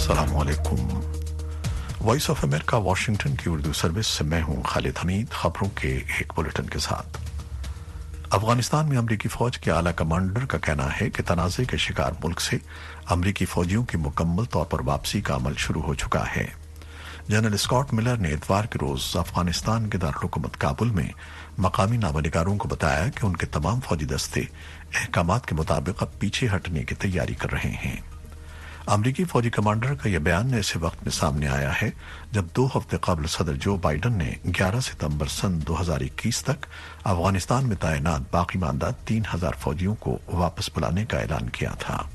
अस्सलाम वालेकुम। Voice of America Washington की उर्दू सर्विस से मैं हूं खालिद हमीद। खबरों के एक बुलेटिन के साथ। अफगानिस्तान में अमरीकी फौज के आला कमांडर का कहना है कि तनाज़े के शिकार मुल्क से अमरीकी फौजियों की मुकम्मल तौर पर वापसी का अमल शुरू हो चुका है। जनरल स्कॉट मिलर ने इतवार के रोज अफगानिस्तान के दारुल-हुकूमत काबुल में मकामी नामनिगारों को बताया कि उनके तमाम फौजी दस्ते अहकामात के मुताबिक अब पीछे हटने की तैयारी कर रहे हैं। अमरीकी फौजी कमांडर का यह बयान ऐसे वक्त में सामने आया है जब 2 हफ्ते कबल सदर जो बाइडन ने 11 सितंबर सन 2021 तक अफगानिस्तान में तैनात बाकी मानदा 3000 फौजियों को वापस बुलाने का ऐलान किया था।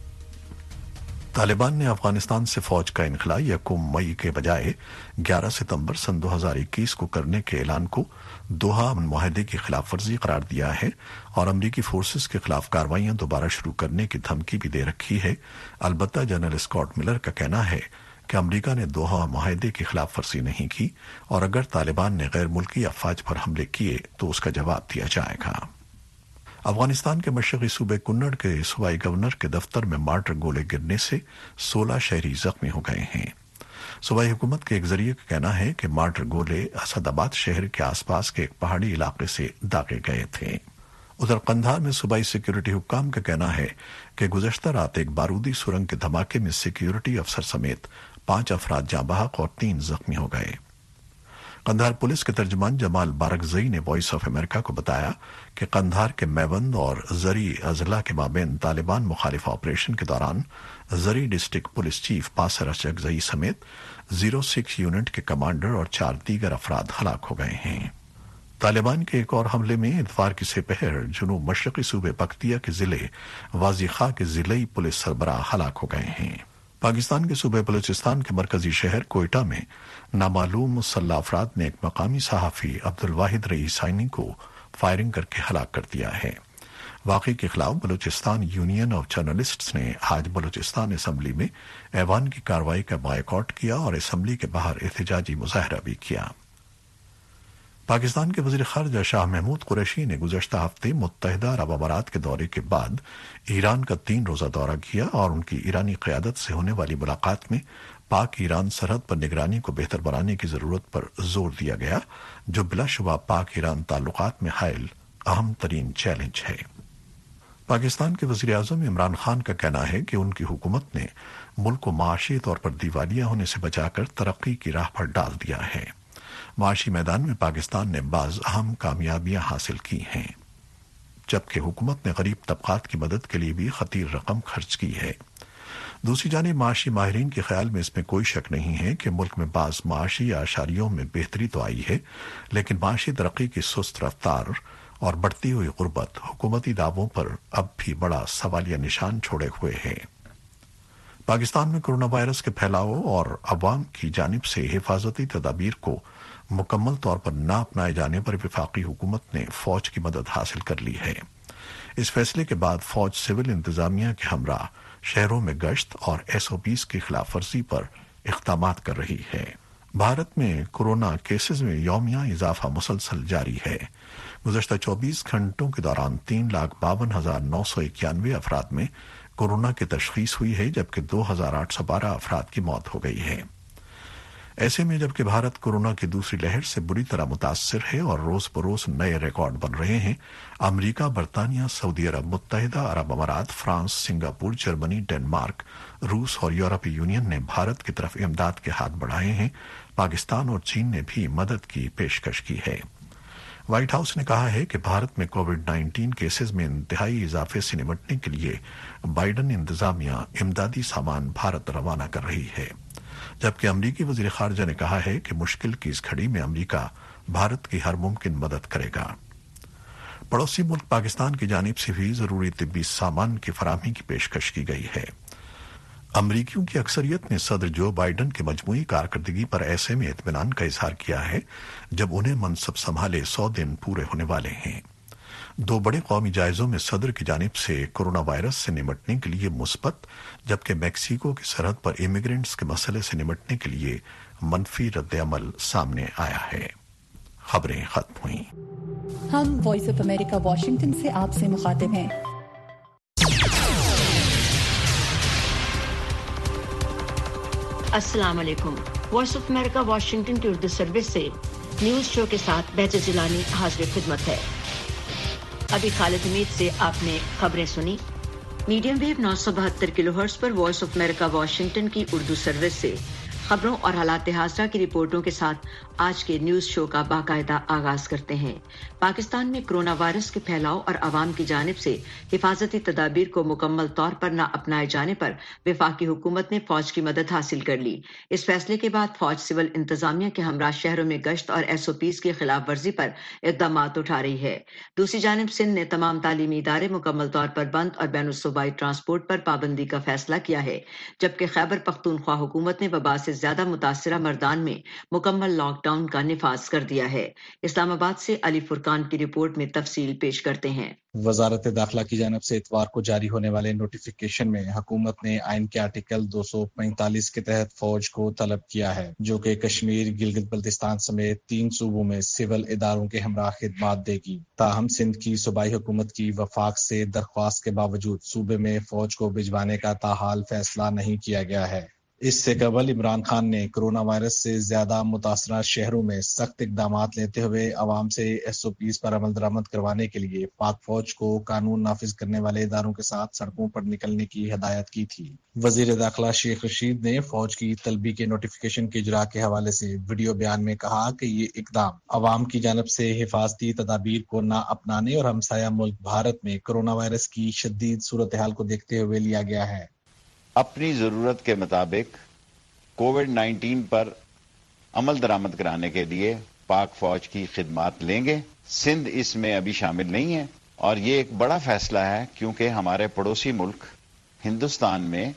तालिबान ने अफगानिस्तान से फौज का इनखला 1 मई के बजाय 11 सितंबर सन 2021 को करने के ऐलान को दोहा अमन मुआहदे की खिलाफ वर्जी करार दिया है और अमरीकी फोर्सेस के खिलाफ कार्रवाइयां दोबारा शुरू करने की धमकी भी दे रखी है। अलबत्ता जनरल स्कॉट मिलर का कहना है कि अमरीका ने दोहा मुआहदे की खिलाफ वर्जी नहीं की और अगर तालिबान ने गैर मुल्की अफवाज पर हमले किए तो उसका जवाब दिया जाएगा। अफगानिस्तान के मशरकी सूबे कुन्नड़ के सूबाई गवर्नर के दफ्तर में मार्टर गोले गिरने से 16 शहरी जख्मी हो गए हैं। सूबाई हुकूमत के एक जरिए का कहना है कि मार्टर गोले असदाबाद शहर के आसपास के एक पहाड़ी इलाके से दागे गए थे। उधर कंधार में सूबाई सिक्योरिटी हुक्काम का कहना है कि गुज़श्ता रात एक बारूदी सुरंग के धमाके में सिक्योरिटी अफसर समेत 5 अफराद जाँ बहक और 3 जख्मी हो गए। कंधार पुलिस के तर्जुमान जमाल बारकजई ने वॉइस ऑफ अमेरिका को बताया कि कंधार के मैवंद और जरी अजला के माबेन तालिबान मुखालिफ ऑपरेशन के दौरान जरी district police chief Basir Achakzai समेत 06 यूनिट के कमांडर और 4 दीगर अफराद हलाक हो गए हैं। तालिबान के एक और हमले में इतवार की दोपहर जुनूब मशरकी सूबे पख्तिया के जिले वाजीखा के जिले पुलिस सरबराह हलाक हो गए हैं। पाकिस्तान के सूबे बलूचिस्तान के मरकजी शहर कोयटा में नामालूम मुसल्लह अफराद ने एक मकामी सहाफी अब्दुल वाहिद रईसानी को फायरिंग करके हलाक कर दिया है। वाक़े के खिलाफ बलूचिस्तान यूनियन ऑफ जर्नलिस्ट्स ने आज बलूचिस्तान असम्बली में ऐवान की कार्रवाई का बायकॉट किया और असम्बली के बाहर एहतजाजी मुजाहरा भी किया। पाकिस्तान के वज़ीर ख़ारिजा शाह महमूद कुरैशी ने गुज़श्ता हफ्ते मुत्तहिदा अरब अमारात के दौरे के बाद ईरान का 3 रोज़ा दौरा किया और उनकी ईरानी क़यादत से होने वाली मुलाकात में पाक ईरान सरहद पर निगरानी को बेहतर बनाने की ज़रूरत पर जोर दिया गया, जो बिलाशुबा पाक ईरान ताल्लुकात में हायल अहम तरीन चैलेंज है। पाकिस्तान के वज़ीर आज़म इमरान खान का कहना है कि उनकी हुकूमत ने मुल्क को माशी तौर पर दिवालिया होने से बचाकर तरक्की की राह पर डाल दिया है। माशी मैदान में पाकिस्तान ने बाज़ अहम कामयाबियां हासिल की हैं, जबकि हुकूमत ने गरीब तबकात की मदद के लिए भी खतीर रकम खर्च की है। दूसरी जानिब माशी माहिरीन के ख्याल में इसमें कोई शक नहीं है कि मुल्क में बाज़ माशी आशारियों में बेहतरी तो आई है, लेकिन माशी तरक्की की सुस्त रफ्तार और बढ़ती हुई गुर्बत हुकूमती दावों पर अब भी बड़ा सवालिया निशान छोड़े हुए है। पाकिस्तान में कोरोना वायरस के फैलाव और अवाम की जानिब से हिफाजती तदाबीर को मुकम्मल तौर पर न अपनाए जाने पर वफाकी हुकूमत ने फौज की मदद हासिल कर ली है। इस फैसले के बाद फौज सिविल इंतजामिया के हमरा शहरों में गश्त और SOPs की खिलाफ वर्जी पर इक़दामात कर रही है। भारत में कोरोना केसेस में यौमिया इजाफा मुसलसल जारी है। गुज़श्ता 24 घंटों के दौरान 3,52,991 अफराद में कोरोना की तशखीस हुई है, जबकि 2,812 अफराद की मौत हो गई है। ऐसे में जबकि भारत कोरोना की दूसरी लहर से बुरी तरह मुतासिर है और रोज बरोज नए रिकॉर्ड बन रहे हैं, अमेरिका, बरतानिया, सऊदी अरब, मुत्तहिदा अरब अमारात, फ्रांस, सिंगापुर, जर्मनी, डेनमार्क, रूस और यूरोपीय यूनियन ने भारत की तरफ इमदाद के हाथ बढ़ाए हैं। पाकिस्तान और चीन ने भी मदद की पेशकश की है। व्हाइट हाउस ने कहा है कि भारत में कोविड-19 केसेस में इंतहाई इजाफे से निपटने के लिए बाइडन इंतजामिया इमदादी सामान भारत रवाना कर रही है, जबकि अमरीकी वज़ीर ख़ारिजा ने कहा है कि मुश्किल की इस घड़ी में अमरीका भारत की हर मुमकिन मदद करेगा। पड़ोसी मुल्क पाकिस्तान की जानिब से भी जरूरी तिब्बी सामान की फराहमी की पेशकश की गई है। अमरीकियों की अक्सरियत ने सदर जो बाइडन की मजमूई कारकर्दगी पर ऐसे में इत्मीनान का इजहार किया है जब उन्हें मनसब संभाले 100 दिन पूरे होने वाले हैं। 2 बड़े कौमी जायजों में सदर की जानिब से कोरोना वायरस से निपटने के लिए मुस्बत, जबकि मैक्सिको की सरहद पर इमिग्रेंट्स के मसले से निपटने के लिए मनफी रद्द-ए-अमल सामने आया है। खबरें खत्म हुई। हम वॉइस ऑफ अमेरिका वाशिंगटन से आपसे मुखातिब हैं। अस्सलाम वालेकुम। वॉइस ऑफ अमेरिका वाशिंगटन की उर्दू सर्विस से न्यूज शो के साथ बेहतर जिलानी हाजिर खिदमत है। अभी खालिद हमीद से आपने खबरें सुनी। मीडियम वेव 972 किलोहर्ट्ज पर वॉइस ऑफ अमेरिका वाशिंगटन की उर्दू सर्विस से खबरों और हालात हाज़िरा की रिपोर्टों के साथ आज के न्यूज शो का बाकायदा आगाज करते हैं। पाकिस्तान में कोरोना वायरस के फैलाव और आवाम की जानिब से हिफाजती तदाबीर को मुकम्मल तौर पर न अपनाए जाने पर वफाकी हुकूमत ने फौज की मदद हासिल कर ली। इस फैसले के बाद फौज सिविल इंतजामिया के हमरा शहरों में गश्त और SOPs की खिलाफ वर्जी पर इकदाम उठा रही है। दूसरी जानिब सिंध ने तमाम तालीमी इदारे मुकम्मल तौर पर बंद और बैनुल-सूबाई ट्रांसपोर्ट पर पाबंदी का फैसला किया है, जबकि खैबर पख्तूनख्वा हुकूमत ने वबा से ज्यादा मुतासिरा मर्दान में मुकम्मल लॉकडाउन का निफाज कर दिया है। इस्लामाबाद से अली फुरकान की रिपोर्ट में तफसील पेश करते हैं। वजारत दाखिला की जानिब से इतवार को जारी होने वाले नोटिफिकेशन में हुकूमत ने आइन के आर्टिकल 245 के तहत फौज को तलब किया है, जो कि कश्मीर, गिलगित बल्तिस्तान समेत 3 सूबों में सिविल इदारों के हमरा खिदमात देगी। ताहम सिंध की सूबाई हुकूमत की वफाक से दरख्वास्त के बावजूद सूबे में फौज को भिजवाने का ताहाल फैसला नहीं किया गया है। इससे कबल इमरान खान ने कोरोना वायरस से ज्यादा मुतासरा शहरों में सख्त इकदाम लेते हुए अवाम से SOPs पर अमल दरामद करवाने के लिए पाक फौज को कानून नाफिज करने वाले इदारों के साथ सड़कों पर निकलने की हिदायत की थी। वजीर दाखिला शेख रशीद ने फौज की तलबी के नोटिफिकेशन के इजरा के हवाले से वीडियो बयान में कहा कि ये इकदाम अवाम की जानब से हिफाजती तदाबीर को ना अपनाने और हमसाया मुल्क भारत में कोरोना वायरस की शदीद सूरत हाल को देखते हुए लिया गया है। अपनी ज़रूरत के मुताबिक कोविड-19 पर अमल दरामद कराने के लिए पाक फौज की खिदमात लेंगे। सिंध इसमें अभी शामिल नहीं है और ये एक बड़ा फैसला है, क्योंकि हमारे पड़ोसी मुल्क हिंदुस्तान में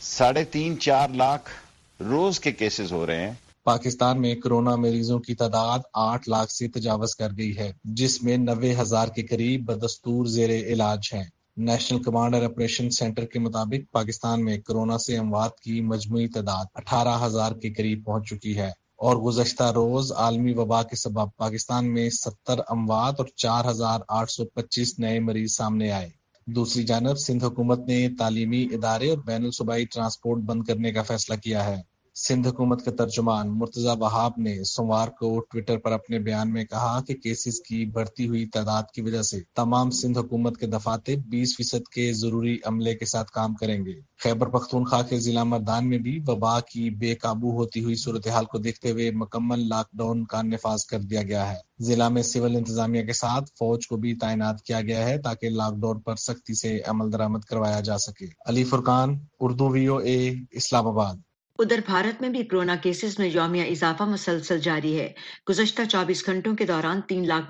3.5-4 लाख रोज के केसेस हो रहे हैं। पाकिस्तान में कोरोना मरीजों की तादाद 8 लाख से तजावज कर गई है, जिसमें 90,000 के करीब बदस्तूर जेरे इलाज हैं। नेशनल कमांड और ऑपरेशन सेंटर के मुताबिक पाकिस्तान में कोरोना से अमवात की मजमूई तादाद 18,000 के करीब पहुंच चुकी है और गुज़श्ता रोज आलमी वबा के सबब पाकिस्तान में 70 अमवात और 4,825 नए मरीज सामने आए। दूसरी जानब सिंध हुकूमत ने तालीमी इदारे और बैनुल सूबाई ट्रांसपोर्ट बंद करने का फैसला किया है। सिंध हुकूमत के तर्जुमान मुर्तजा वहाब ने सोमवार को ट्विटर पर अपने बयान में कहा कि केसेस की बढ़ती हुई तादाद की वजह से तमाम सिंध हुकूमत के दफाते 20% के जरूरी अमले के साथ काम करेंगे। खैबर पख्तूनख्वा के जिला मर्दान में भी वबा की बेकाबू होती हुई सूरत हाल को देखते हुए मुकम्मल लॉकडाउन का निफाज कर दिया गया है। जिला में सिविल इंतजामिया के साथ फौज को भी तैनात किया गया है ताकि लॉकडाउन पर सख्ती से अमल दरामद करवाया जा सके। अली फुरकान, उर्दू VOA, इस्लामाबाद। उधर भारत में भी कोरोना केसेस में यौमिया इजाफा मुसलसल जारी है। गुज़श्ता 24 घंटों के दौरान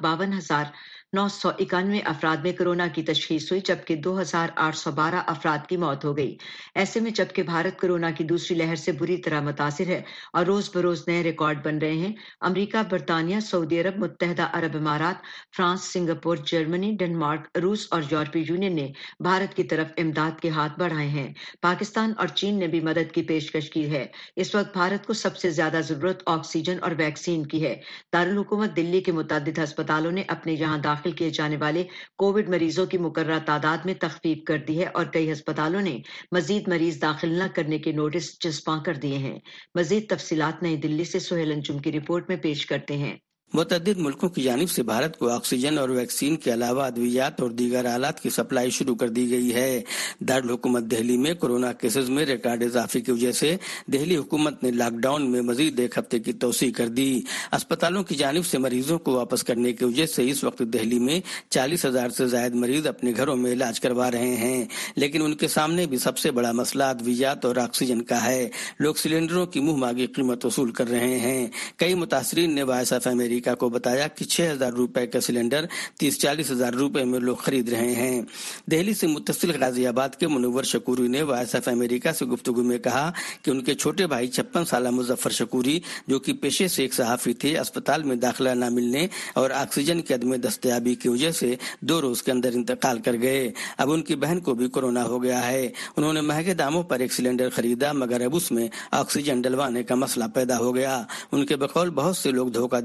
3,52,991 अफराद में कोरोना की तशखीस हुई, जबकि 2,812 अफराद की मौत हो गई। ऐसे में जबकि भारत कोरोना की दूसरी लहर से बुरी तरह मुतासिर है और रोज बरोज नए रिकॉर्ड बन रहे हैं, अमरीका, बरतानिया, सऊदी अरब, मुत्तहदा अरब अमारात, फ्रांस, सिंगापुर, जर्मनी, डेनमार्क, रूस और यूरोपीय यूनियन ने भारत की तरफ इमदाद के हाथ बढ़ाए हैं। पाकिस्तान और चीन ने भी मदद की पेशकश की है। इस वक्त भारत को सबसे ज्यादा जरूरत ऑक्सीजन और वैक्सीन की है। दारुल हुकूमत दिल्ली के मुतअद्दिद अस्पतालों ने अपने यहाँ दाखिल किए जाने वाले कोविड मरीजों की मुकर्रर तादाद में तखफीफ कर दी है और कई अस्पतालों ने मजीद मरीज दाखिल न करने के नोटिस चस्पा कर दिए हैं। मजीद तफसीलात नई दिल्ली से सुहेल अंजुम की रिपोर्ट में पेश करते हैं। मुतअद्दिद मुल्कों की जानिब से भारत को ऑक्सीजन और वैक्सीन के अलावा अद्वियात और दीगर आलात की सप्लाई शुरू कर दी गई है। दारुल हुकूमत दिल्ली में कोरोना केसेस में रिकॉर्ड इजाफे की वजह से दिल्ली हुकूमत ने लॉकडाउन में मजीद 1 हफ्ते की तोसी कर दी। अस्पतालों की जानिब से मरीजों को वापस करने की वजह से इस वक्त दिल्ली में 40,000 से ज्यादा मरीज अपने घरों में इलाज करवा रहे हैं, लेकिन उनके सामने भी सबसे बड़ा मसला अद्वियात और ऑक्सीजन का है। लोग सिलेंडरों की मुंह मांगी कीमत वसूल कर रहे हैं। कई मुतासरीन ने वॉइस ऑफ अमेरिका को बताया कि 6,000 रुपए का सिलेंडर 30-40 हजार रुपए में लोग खरीद रहे हैं। दिल्ली से मुत्तसिल गाजियाबाद के मुनव्वर शकूरी ने वॉइस ऑफ अमेरिका से गुफ्तगू में कहा कि उनके छोटे भाई 56 साल मुजफ्फर शकूरी, जो कि पेशे से एक सहाफी थे, अस्पताल में दाखिला न मिलने और ऑक्सीजन की अदम दस्तयाबी की वजह से 2 रोज के अंदर इंतकाल कर गए। अब उनकी बहन को भी कोरोना हो गया है। उन्होंने महंगे दामों पर एक सिलेंडर खरीदा, मगर अब उसमें ऑक्सीजन डलवाने का मसला पैदा हो गया। उनके बकौल बहुत से लोग धोखा देकर या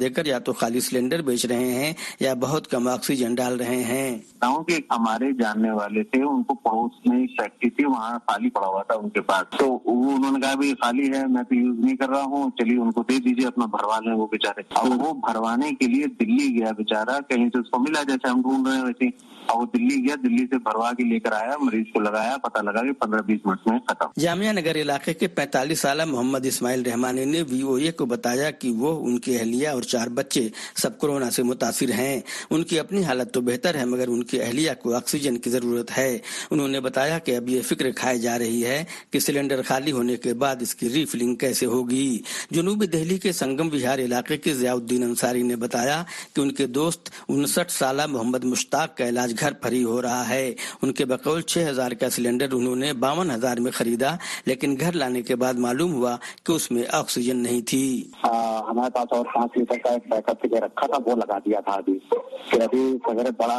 تو خالی سلنڈر بیچ رہے ہیں یا بہت کم آکسیجن ڈال رہے ہیں۔ گاؤں کے ہمارے جاننے والے تھے، ان کو پڑوس میں ایک فیکٹری تھی، وہاں خالی پڑا ہوا تھا ان کے پاس، تو انہوں نے کہا بھائی خالی ہے، میں تو یوز نہیں کر رہا ہوں، چلیے ان کو دے دیجیے، اپنا بھروا لیں وہ بیچارے۔ اور وہ بھروانے کے لیے دلی گیا بیچارہ، کہیں سے اس کو ملا جیسے ہم ڈھونڈ رہے ہیں ویسے، اور وہ دلی گیا، دلی سے بھروا کے لے کر آیا، مریض کو لگایا، پتہ لگا کہ 15-20 منٹ میں ختم۔ جامعہ نگر علاقے کے 45 سالہ محمد اسماعیل رحمانی نے VOA کو بتایا کہ وہ، ان کی اہلیہ اور 4 بچے سب کورونا سے متاثر ہیں۔ ان کی اپنی حالت تو بہتر ہے مگر ان کی اہلیہ کو آکسیجن کی ضرورت ہے۔ انہوں نے بتایا کہ اب یہ فکر کھائی جا رہی ہے کہ سلنڈر خالی ہونے کے بعد اس کی ریفلنگ کیسے ہوگی۔ جنوبی دہلی کے سنگم وہار علاقے کے ضیاء الدین انصاری نے بتایا کہ ان کے دوست 59 سالہ محمد مشتاق کا علاج گھر پر ہی ہو رہا ہے۔ ان کے بقول 6000 کا سلنڈر انہوں نے 52,000 میں خریدا، لیکن گھر لانے کے بعد معلوم ہوا کہ اس میں آکسیجن نہیں تھی۔ ہمارے پاس اور 5 لیٹر کا ایک بیک اپ رکھا تھا، وہ لگا دیا تھا ابھی، پھر ابھی سویرے بڑا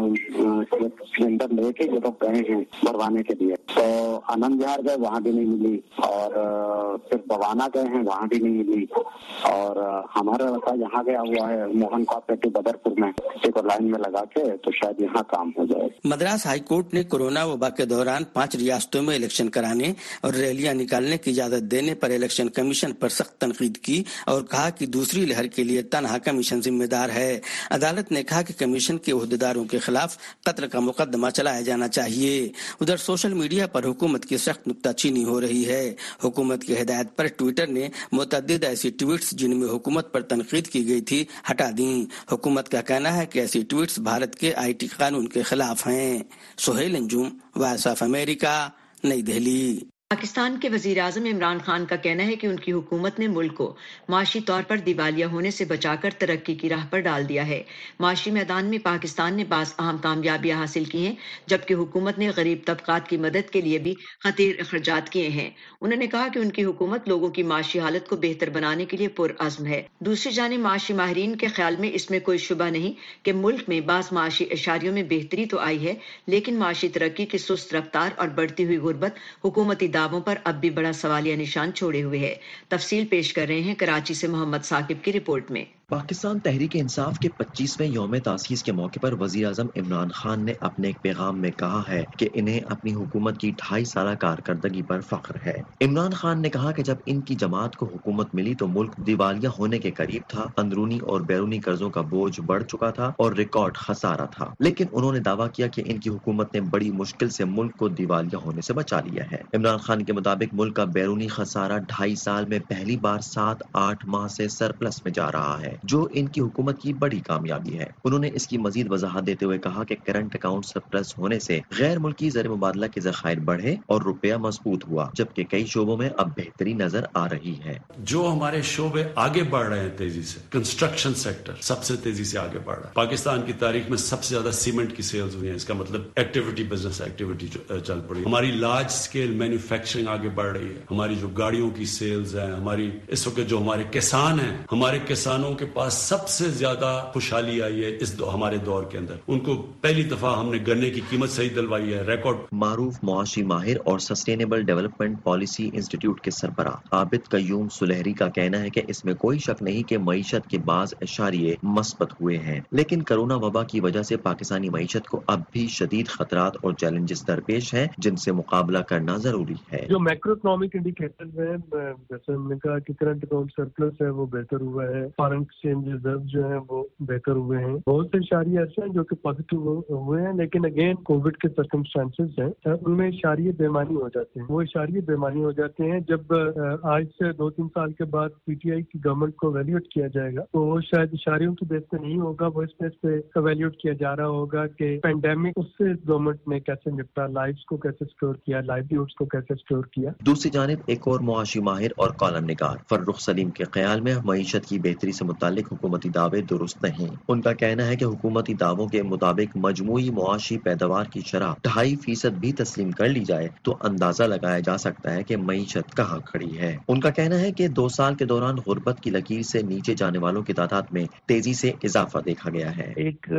سلنڈر لے کے جو لوگ گئے ہیں بھروانے کے لیے، تو آنند وہار گئے، وہاں بھی نہیں ملی، اور پھر بوانا گئے ہیں، وہاں بھی نہیں ملی، اور ہمارا لڑکا یہاں گیا ہوا ہے موہن کوآپریٹو بدرپور میں، ایک لائن میں لگا کے، تو شاید یہاں کام ہو جائے۔ مدراس ہائی کورٹ نے کورونا وبا کے دوران 5 ریاستوں میں الیکشن کرانے اور ریلیاں نکالنے کی اجازت دینے پر الیکشن کمیشن پر سخت تنقید کی اور کہا کہ دوسری لہر کے لیے تنہا کمیشن ذمہ دار ہے۔ عدالت نے کہا کہ کمیشن کے عہدیداروں کے خلاف قتل کا مقدمہ چلایا جانا چاہیے۔ ادھر سوشل میڈیا پر حکومت کی سخت نکتہ چینی ہو رہی ہے۔ حکومت کی ہدایت پر ٹویٹر نے متعدد ایسی ٹویٹس جن میں حکومت پر تنقید کی گئی تھی ہٹا دیں۔ حکومت کا کہنا ہے کہ ایسی ٹویٹس بھارت کے IT قانون کے خلاف ہیں۔ Sohail Anjum, voice of America, نئی دہلی۔ پاکستان کے وزیر اعظم عمران خان کا کہنا ہے کہ ان کی حکومت نے ملک کو معاشی طور پر دیوالیہ ہونے سے بچا کر ترقی کی راہ پر ڈال دیا ہے۔ معاشی میدان میں پاکستان نے بعض اہم کامیابیاں حاصل کی ہیں، جبکہ حکومت نے غریب طبقات کی مدد کے لیے بھی خطیر اخراجات کیے ہیں۔ انہوں نے کہا کہ ان کی حکومت لوگوں کی معاشی حالت کو بہتر بنانے کے لیے پرعزم ہے۔ دوسری جانب معاشی ماہرین کے خیال میں اس میں کوئی شبہ نہیں کہ ملک میں بعض معاشی اشاریوں میں بہتری تو آئی ہے، لیکن معاشی ترقی کی سست رفتار اور بڑھتی ہوئی غربت حکومتی دعووں پر اب بھی بڑا سوالیہ نشان چھوڑے ہوئے ہے۔ تفصیل پیش کر رہے ہیں کراچی سے محمد ثاقب کی رپورٹ میں۔ پاکستان تحریک انصاف کے 25ویں یوم تاسیس کے موقع پر وزیر اعظم عمران خان نے اپنے ایک پیغام میں کہا ہے کہ انہیں اپنی حکومت کی 2.5 سالہ کارکردگی پر فخر ہے۔ عمران خان نے کہا کہ جب ان کی جماعت کو حکومت ملی تو ملک دیوالیہ ہونے کے قریب تھا، اندرونی اور بیرونی قرضوں کا بوجھ بڑھ چکا تھا اور ریکارڈ خسارہ تھا، لیکن انہوں نے دعویٰ کیا کہ ان کی حکومت نے بڑی مشکل سے ملک کو دیوالیہ ہونے سے بچا لیا ہے۔ عمران خان کے مطابق ملک کا بیرونی خسارہ 2.5 سال میں پہلی بار 7-8 ماہ سے سرپلس میں جا رہا ہے، جو ان کی حکومت کی بڑی کامیابی ہے۔ انہوں نے اس کی مزید وضاحت دیتے ہوئے کہا کہ کرنٹ اکاؤنٹ سرپلس ہونے سے غیر ملکی زر مبادلہ کے ذخائر بڑھے اور روپیہ مضبوط ہوا، جبکہ کئی شعبوں میں اب بہتری نظر آ رہی ہے۔ جو ہمارے شعبے آگے بڑھ رہے ہیں تیزی سے، کنسٹرکشن سیکٹر سب سے تیزی سے آگے بڑھ رہا ہے۔ پاکستان کی تاریخ میں سب سے زیادہ سیمنٹ کی سیلز ہوئی ہیں، اس کا مطلب ایکٹیویٹی، بزنس ایکٹیویٹی چل پڑی۔ ہماری لارج سکیل مینوفیکچرنگ آگے بڑھ رہی ہے، ہماری جو گاڑیوں کی سیلز ہیں، ہماری اس وقت جو ہمارے کسان ہیں، ہمارے کسانوں کے پاس سب سے زیادہ خوشحالی آئی ہے اس ہمارے دور کے اندر۔ ان کو پہلی دفعہ ہم نے گنے کی قیمت صحیح دلوائی ہے، ریکارڈ۔ معروف معاشی ماہر اور سسٹینیبل ڈیولپمنٹ پالیسی انسٹی ٹیوٹ کے سربراہ عابد قیوم سلہری کا کہنا ہے کہ اس میں کوئی شک نہیں کہ معیشت کے بعض اشاریے مثبت ہوئے ہیں، لیکن کرونا وبا کی وجہ سے پاکستانی معیشت کو اب بھی شدید خطرات اور چیلنجز درپیش ہیں جن سے مقابلہ کرنا ضروری ہے۔ جو میکرو اکنامک انڈیکیٹرز ہیں، جیسے ہم نے کہا کہ کرنٹ اکاؤنٹ سرپلس ہے وہ بہتر ہوا ہے، فارن ایکسچینج ریزرو جو ہیں وہ بہتر ہوئے ہیں، بہت سے اشاریے ایسے ہیں جو کہ پازیٹیو ہوئے ہیں، لیکن اگین کووڈ کے سرکمسٹانسز ہیں، ان میں اشاریے بےمانی ہو جاتے ہیں۔ وہ اشاریے بےمانی ہو جاتے ہیں جب آج سے 2-3 سال کے بعد PTI کی گورنمنٹ کو ایویلیوٹ کیا جائے گا تو وہ شاید اشاریوں کی بیس پہ نہیں ہوگا، وہ اس بیس پہ ایویلیوٹ کیا جا رہا ہوگا کہ پینڈیمک اس سے گورنمنٹ نے کیسے نپٹا، لائفز کو کیسے سکیور کیا، لائیولیہوڈز کو کیسے سکیور کیا۔ دوسری جانب ایک اور معاشی ماہر اور کالم نگار فرخ سلیم کے خیال میں معیشت کی بہتری سے متعلق حکومتی دعوے درست نہیں۔ ان کا کہنا ہے کہ حکومتی دعووں کے مطابق مجموعی معاشی پیداوار کی شرح 2.5% بھی تسلیم کر لی جائے تو اندازہ لگایا جا سکتا ہے کہ معیشت کہاں کھڑی ہے۔ ان کا کہنا ہے کہ 2 سال کے دوران غربت کی لکیر سے نیچے جانے والوں کی تعداد میں تیزی سے اضافہ دیکھا گیا ہے۔ ایک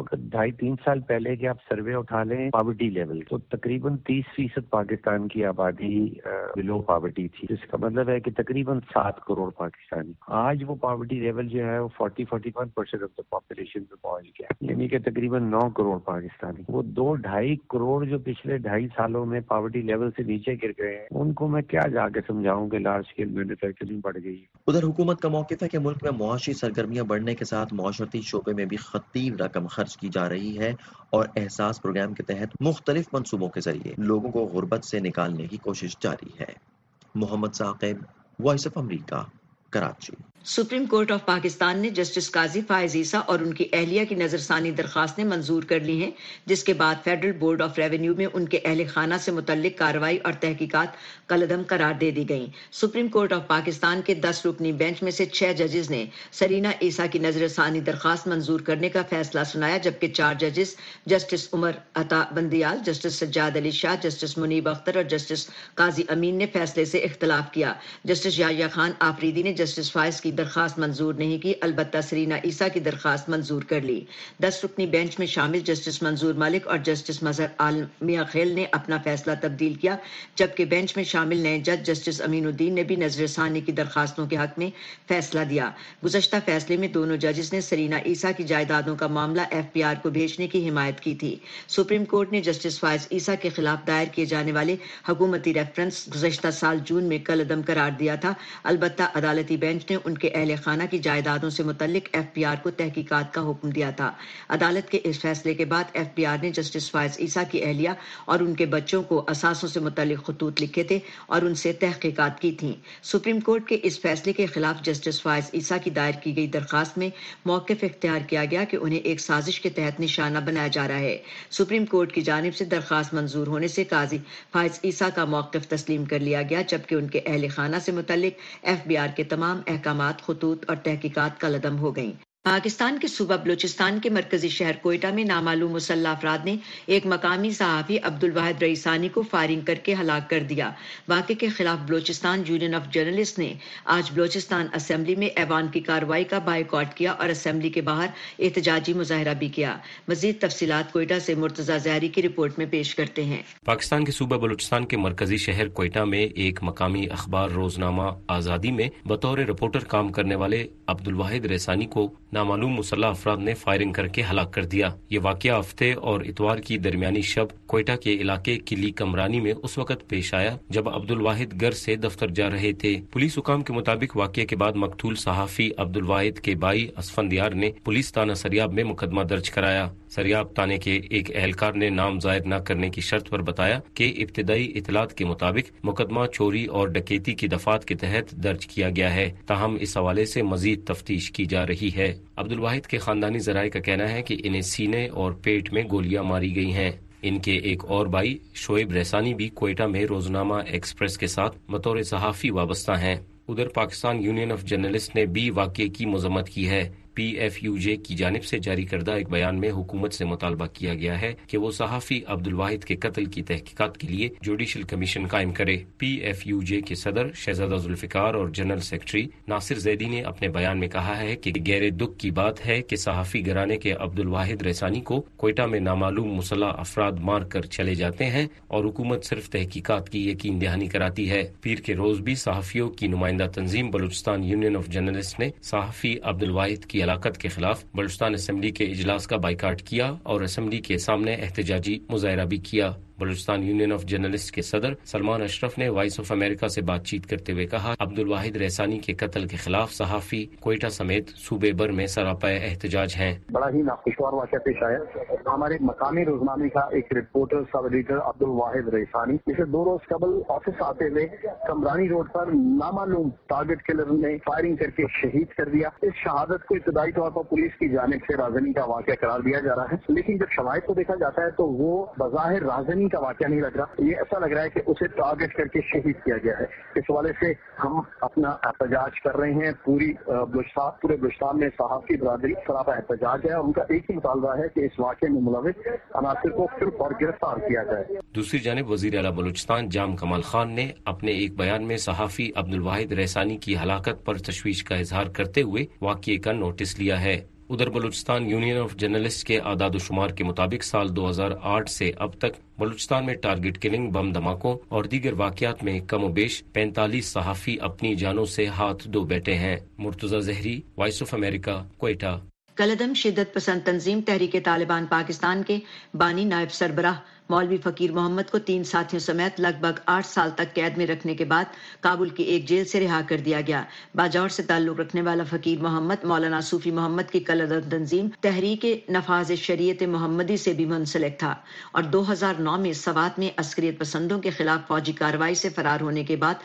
2.5-3 سال پہلے کے آپ سروے اٹھا لیں پاورٹی لیول تو تقریباً 30% پاکستان کی آبادی بلو پاورٹی تھی، جس کا مطلب ہے کہ تقریباً 7 کروڑ پاکستانی۔ آج وہ پاورٹی لیول جو ہے وہ 40-41% آف دا پاپولیشن پہ پہنچ گیا، یعنی کہ تقریباً 9 کروڑ پاکستانی. وہ 2-2.5 کروڑ جو پچھلے 2.5 سالوں میں پاورٹی لیول سے نیچے گر گئے ہیں، ان کو میں کیا جا کے سمجھاؤں کہ لارج اسکیل مینوفیکچرنگ بڑھ گئی ہے. ادھر حکومت کا موقف ہے کہ ملک میں معاشی سرگرمیاں بڑھنے کے ساتھ معاشرتی شعبے میں بھی خطیر رقم خرچ کی جا رہی ہے اور احساس پروگرام کے تحت مختلف منصوبوں کے ذریعے لوگوں کو غربت سے نکالنے کی کوشش جاری ہے. Muhammad Saqib, voice of America, Karachi. Supreme court of Pakistan نے جسٹس قاضی فائز عیسیٰ اور ان کی اہلیہ کی نظر ثانی درخواستیں منظور کر لی ہیں، جس کے بعد فیڈرل بورڈ آف ریونیو میں ان کے اہل خانہ سے متعلق کارروائی اور تحقیقات کالعدم قرار دے دی گئیں. سپریم کورٹ آف پاکستان کے 10 رکنی بینچ میں سے 6 ججز نے سرینا عیسیٰ کی نظر ثانی درخواست منظور کرنے کا فیصلہ سنایا، جبکہ 4 ججز justice Umar Ata Bandial, justice Sajjad Ali Shah, justice Munib Akhtar اور جسٹس قاضی امین نے فیصلے سے اختلاف کیا. جسٹس یحییٰ خان آفریدی نے جسٹس فائز کی درخواست منظور نہیں کی، البتہ سرینا عیسیٰ کی درخواست منظور کر لی. 10 رکنی بینچ میں شامل جسٹس منظور ملک اور جسٹس مظہر عالم میاں خیل نے اپنا فیصلہ تبدیل کیا، جبکہ بینچ میں شامل نئے جج جسٹس امین الدین نے بھی نظر ثانی کی درخواستوں کے حق میں فیصلہ دیا. گزشتہ فیصلے میں دونوں ججز نے سرینا عیسیٰ کی جائیدادوں کا معاملہ FBR کو بھیجنے کی حمایت کی تھی. سپریم کورٹ نے جسٹس فائز عیسیٰ کے خلاف دائر کیے جانے والے حکومتی ریفرنس گزشتہ سال جون میں کالعدم قرار دیا تھا، البتہ عدالتی بینچ نے ان کے اہل خانہ کی جائیدادوں سے متعلق FBR کو تحقیقات کا حکم دیا تھا. عدالت کے اس فیصلے کے بعد FBR نے جسٹس فائز عیسیٰ کی اہلیہ اور ان کے بچوں کو اثاثوں سے متعلق خطوط لکھے تھے اور ان سے تحقیقات کی تھیں. سپریم کورٹ کے اس فیصلے کے خلاف جسٹس فائز عیسیٰ کی دائر کی گئی درخواست میں موقف اختیار کیا گیا کہ انہیں ایک سازش کے تحت نشانہ بنایا جا رہا ہے. سپریم کورٹ کی جانب سے درخواست منظور ہونے سے قاضی فائز عیسیٰ کا موقف تسلیم کر لیا گیا، جبکہ ان کے اہل خانہ سے متعلق FBR کے تمام احکامات، خطوط اور تحقیقات کالعدم ہو گئیں. پاکستان کے صوبہ بلوچستان کے مرکزی شہر کوئٹہ میں نامعلوم مسلح افراد نے ایک مقامی صحافی عبدالواحد رئیسانی کو فائرنگ کر کے ہلاک کر دیا. واقعے کے خلاف بلوچستان یونین آف جرنلسٹ نے آج بلوچستان اسمبلی میں ایوان کی کارروائی کا بائیکاٹ کیا اور اسمبلی کے باہر احتجاجی مظاہرہ بھی کیا. مزید تفصیلات کوئٹہ سے مرتضی زہری کی رپورٹ میں پیش کرتے ہیں. پاکستان کے صوبہ بلوچستان کے مرکزی شہر کوئٹہ میں ایک مقامی اخبار روزنامہ آزادی میں بطور رپورٹر کام کرنے والے عبدالواحد رئیسانی کو نامعلوم مسلح افراد نے فائرنگ کر کے ہلاک کر دیا. یہ واقعہ ہفتے اور اتوار کی درمیانی شب کوئٹہ کے علاقے قلی کمرانی میں اس وقت پیش آیا جب عبدالواحد گھر سے دفتر جا رہے تھے. پولیس حکام کے مطابق واقعے کے بعد مقتول صحافی عبدالواحد کے بھائی اسفندیار نے پولیس تھانہ سریاب میں مقدمہ درج کرایا. سریاب تانے کے ایک اہلکار نے نام ظاہر نہ کرنے کی شرط پر بتایا کہ ابتدائی اطلاعات کے مطابق مقدمہ چوری اور ڈکیتی کی دفعات کے تحت درج کیا گیا ہے، تاہم اس حوالے سے مزید تفتیش کی جا رہی ہے. عبدالواحد کے خاندانی ذرائع کا کہنا ہے کہ انہیں سینے اور پیٹ میں گولیاں ماری گئی ہیں. ان کے ایک اور بھائی شعیب رئیسانی بھی کوئٹہ میں روزنامہ ایکسپریس کے ساتھ بطور صحافی وابستہ ہیں. ادھر پاکستان یونین آف جرنلسٹ نے بھی واقعے کی مذمت کی ہے. PFUJ کی جانب سے جاری کردہ ایک بیان میں حکومت سے مطالبہ کیا گیا ہے کہ وہ صحافی عبدالواحد کے قتل کی تحقیقات کے لیے جوڈیشل کمیشن قائم کرے. PFUJ کے صدر شہزادہ ذوالفقار اور جنرل سیکرٹری ناصر زیدی نے اپنے بیان میں کہا ہے کہ گہرے دکھ کی بات ہے کہ صحافی گھرانے کے عبدالواحد رئیسانی کو کوئٹہ میں نامعلوم مسلح افراد مار کر چلے جاتے ہیں اور حکومت صرف تحقیقات کی یقین دہانی کراتی ہے. پیر کے روز بھی صحافیوں کی نمائندہ تنظیم بلوچستان یونین آف جرنلسٹ نے صحافی عبدالواحد کی ہلاکت کے خلاف بلوچستان اسمبلی کے اجلاس کا بائیکاٹ کیا اور اسمبلی کے سامنے احتجاجی مظاہرہ بھی کیا. بلوچستان یونین آف جرنلسٹ کے صدر سلمان اشرف نے وائس آف امریکہ سے بات چیت کرتے ہوئے کہا عبدالواحد رئیسانی کے قتل کے خلاف صحافی کوئٹہ سمیت صوبے بھر میں سراپا احتجاج ہیں. بڑا ہی ناخوشگوار واقعہ پیش آیا. ہمارے مقامی روزنامے کا ایک reporter sub editor Abdul Wahid Raisani جسے 2 روز قبل آفس آتے ہوئے کمرانی روڈ پر نامعلوم ٹارگٹ کلر نے فائرنگ کر کے شہید کر دیا. اس شہادت کو ابتدائی طور پر پولیس کی جانب سے رازنی کا واقعہ قرار دیا جا رہا ہے، لیکن جب شواہد کو دیکھا جاتا ہے تو وہ بظاہر رازنی کا واقعہ نہیں لگ رہا. یہ ایسا لگ رہا ہے کہ اسے ٹارگٹ کر کے شہید کیا گیا ہے. اس حوالے سے ہم اپنا احتجاج کر رہے ہیں. پورے بلوچستان میں صحافی برادری سراپا احتجاج ہے اور ان کا ایک ہی مطالبہ ہے کہ اس واقعے میں ملوث عناصر کو صرف اور گرفتار کیا جائے. دوسری جانب وزیر اعلیٰ بلوچستان جام کمال خان نے اپنے ایک بیان میں صحافی عبدالواحد رئیسانی کی ہلاکت پر تشویش کا اظہار کرتے ہوئے واقعے کا نوٹس لیا ہے. उधर बलूचिस्तान यूनियन ऑफ जर्नलिस्ट के आदाद शुमार के मुताबिक साल 2008 से अब तक बलूचिस्तान में टारगेट किलिंग, बम धमाकों और दीगर वाकयात में कमोबेश 45 सहाफ़ी अपनी जानों से हाथ धो बैठे हैं। Murtaza Zehri, voice of America, Quetta. कलदम शिद्दत पसंद तंजीम तहरीक तालिबान पाकिस्तान के बानी नायब सरबराह मौलवी फकीर मोहम्मद को 3 साथियों समेत लगभग 8 साल तक कैद में रखने के बाद काबुल की एक जेल से रिहा कर दिया गया। बाजौर से ताल्लुक रखने वाला फकीर मोहम्मद मौलाना सूफी मोहम्मद की कलदम तंजीम तहरीक नफाज शरीयत मोहम्मदी से भी मुंसलिक था और 2009 में सवात में अस्करियत पसंदों के खिलाफ फौजी कार्रवाई से फरार होने के बाद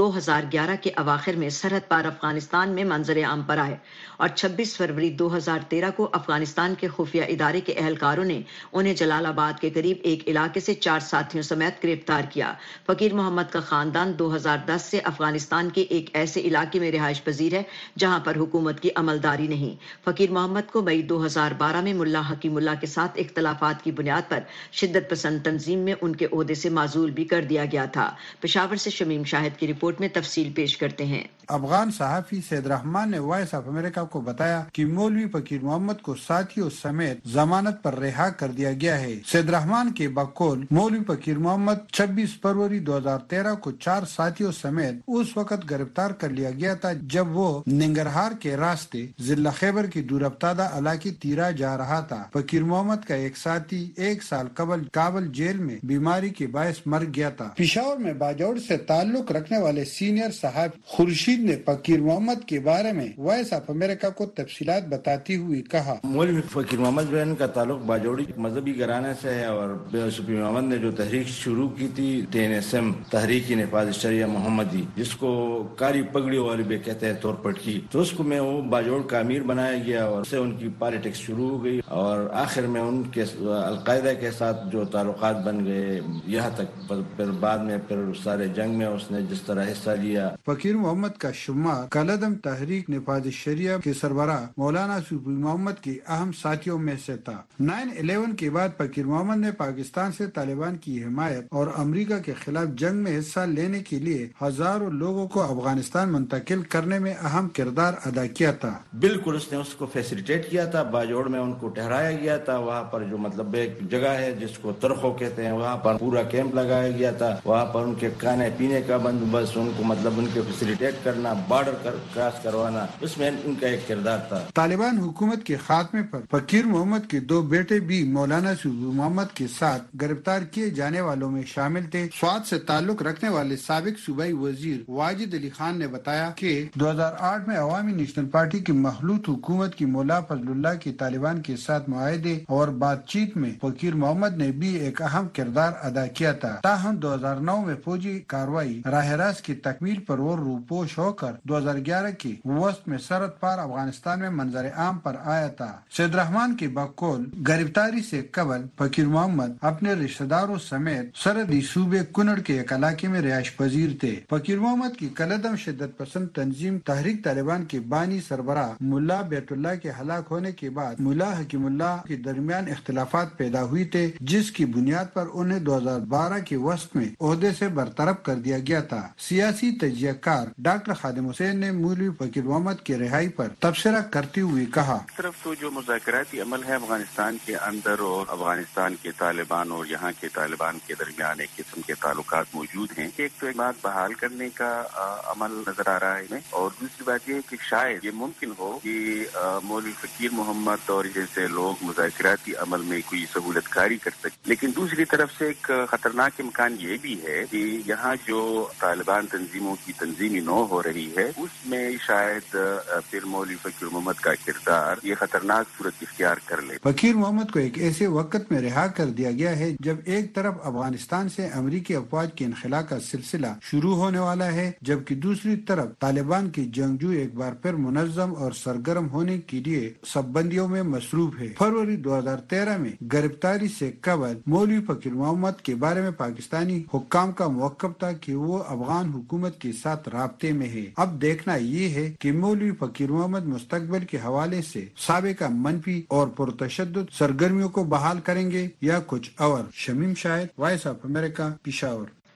2011 के अवाखिर में सरहद पार अफगानिस्तान में मंजर आम पर आए और 26 फरवरी 2013 को अफगानिस्तान के खुफिया इदारे के एहलकारों ने उन्हें जलालाबाद के करीब एक इलाके से 4 साथियों समेत गिरफ्तार किया। फकीर मोहम्मद का खानदान 2010 से अफगानिस्तान के एक ऐसे इलाके में रिहाइश पजीर है जहां पर हुकूमत की अमलदारी नहीं। फकीर मोहम्मद को मई 2012 में मुल्ला हकीमुल्लाह के साथ इख्तलाफात की बुनियाद पर शिद्दत पसंद तंजीम में उनके ओहदे से माजूल भी कर दिया गया था। पेशावर से शमीम शाहिद की रिपोर्ट में तफसील पेश करते हैं। अफगान सहाफी सैयद रहमान ने वॉइस ऑफ अमेरिका को बताया कि मौलवी फकीर मोहम्मद को साथियों समेत जमानत पर रिहा कर दिया गया है। सैयद रहमान के बकौल मौलवी फकीर मोहम्मद 26 फरवरी 2013 को 4 साथियों समेत उस वक्त गिरफ्तार कर लिया गया था जब वो निंगरहार के रास्ते जिला खैबर की दूरअफ्तादा इलाके तीरा जा रहा था। फकीर मोहम्मद का एक साथी 1 साल कबल काबुल जेल में बीमारी के बायस मर गया था। पेशावर में बाजौर से ताल्लुक रखने वाले सीनियर सहाफी खुर्शीद ने फकीर मोहम्मद के बारे में वॉइस ऑफ अमेरिका को तफसीलात बताती हुई कहा, मौलवी फकीर मोहम्मद जो है इनका ताल्लुक बाजौड़ी मजहबी घराने से है और सूफी मोहम्मद ने जो तहरीक शुरू की थी TNSM तहरीक नफाज शरिया मोहम्मदी, जिसको कारी पगड़ियों वाली भी कहते हैं तोरपट की, तो उसको में वो बाजौड़ का अमीर बनाया गया और उससे उनकी पॉलिटिक्स शुरू हो गई और आखिर में उनके अलकायदा के साथ जो ताल्लुकात बन गए यहाँ तक। फिर बाद में फिर सारे जंग में उसने जिस तरह हिस्सा लिया। फकीर मोहम्मद का शुमार कलदम तहरीक नफाज शरिया के सरबराह मौलाना सूफी मोहम्मद के अहम साथियों में से था। 9/11 के बाद फकीर मोहम्मद ने पाकिस्तान से तालिबान की हिमायत और अमेरिका के खिलाफ जंग में हिस्सा लेने के लिए हजारों लोगों को अफगानिस्तान मुंतकिल करने में अहम किरदार अदा किया था। बिल्कुल उसने उसको फैसिलिटेट किया था। बाजौड़ में उनको ठहराया गया था, वहाँ पर जो मतलब एक जगह है जिसको तरखो कहते हैं, वहाँ पर पूरा कैंप लगाया गया था। वहाँ पर उनके खाने पीने का बंदोबस्त, उनको मतलब उनके फैसिलिटेट करना, बॉर्डर क्रॉस करवाना, उसमें उनका एक किरदार था। तालिबान हुकूमत के खात्मे पर फकीर मोहम्मद के 2 बेटे भी मौलाना सूफी मोहम्मद के साथ गिरफ्तार किए जाने वालों में शामिल थे। स्वात से ताल्लुक रखने वाले साबिक सूबाई वजीर वाजिद अली खान ने बताया कि 2008 में अवामी नेशनल पार्टी की मखलूत हुकूमत की मौला फजलुल्लाह के तालिबान के साथ मुआहदे और बातचीत में फकीर मोहम्मद ने भी एक अहम किरदार अदा किया था। ताहम 2009 में फौजी कार्रवाई राह रास्त की तकमील पर वो रूपोश होकर 2011 के वस्त में सरहद पार अफगानिस्तान में मंजर आम पर आया था। सैयद रहमान के बकौल गिरफ्तारी से कबल फकीर मोहम्मद अपने रिश्तेदारों समेत सरहदी सूबे कुनड़ के एक इलाके में रिहाइश पजीर थे। फकीर मोहम्मद की कलदम शिद्दत पसंद तंजीम तहरीक तालिबान के बानी सरबराह मुल्ला बैतुल्लाह के हलाक होने के बाद मुल्ला हकीमुल्लाह के दरमियान इख्तिलाफात पैदा हुई थे, जिसकी बुनियाद पर उन्हें 2012 के वस्त में ओहदे से बरतरफ कर दिया गया था। सियासी तजियाकार डॉक्टर खादिम हुसैन ने मौलवी फकीर मोहम्मद की रिहाई पर तबसरा करते हुए कहा, तरफ तो जो मुज़ाकराती अमल है अफगानिस्तान के अंदर और अफगानिस्तान के तालिबान और यहाँ के तालिबान के दरमियान एक किस्म के ताल्लुकात मौजूद हैं। एक तो एक बात बहाल करने का अमल नजर आ रहा है और दूसरी बात यह है कि शायद ये मुमकिन हो कि मौलवी फकीर मोहम्मद और जैसे लोग मुज़ाकराती अमल में कोई सहूलतकारी कर सके। लेकिन दूसरी तरफ से एक खतरनाक इम्कान ये भी है कि यहाँ जो तालिबान तंजीमों की तंजीमी नौ हो रही है उसमें शायद फिर मौलवी फकीर मोहम्मद का किरदार ये खतरनाक सूरत इख्तियार कर ले। फकीर मोहम्मद को एक ऐसे वक्त में रिहा कर दिया गया है जब एक तरफ अफगानिस्तान से अमरीकी अफवाज के इनखला का सिलसिला शुरू होने वाला है, जबकि दूसरी तरफ तालिबान की जंगजू एक बार फिर मुनज्जम और सरगर्म होने के लिए सबबंदियों में मसरूफ है। फरवरी 2013 में गिरफ्तारी से कबल मौलवी फकीर मोहम्मद के बारे में पाकिस्तानी हुक्काम का मौक़िफ़ था कि वो अफगान हुकूमत के साथ राब्ते में है। अब देखना ये है कि मौलवी फकीर मोहम्मद मुस्तकबिल के हवाले से साबिका मनफी और पुरतशद्दुद सरगर्मियों को बहाल करेंगे या कुछ और। Shamim Shahid, voice of America, Peshawar.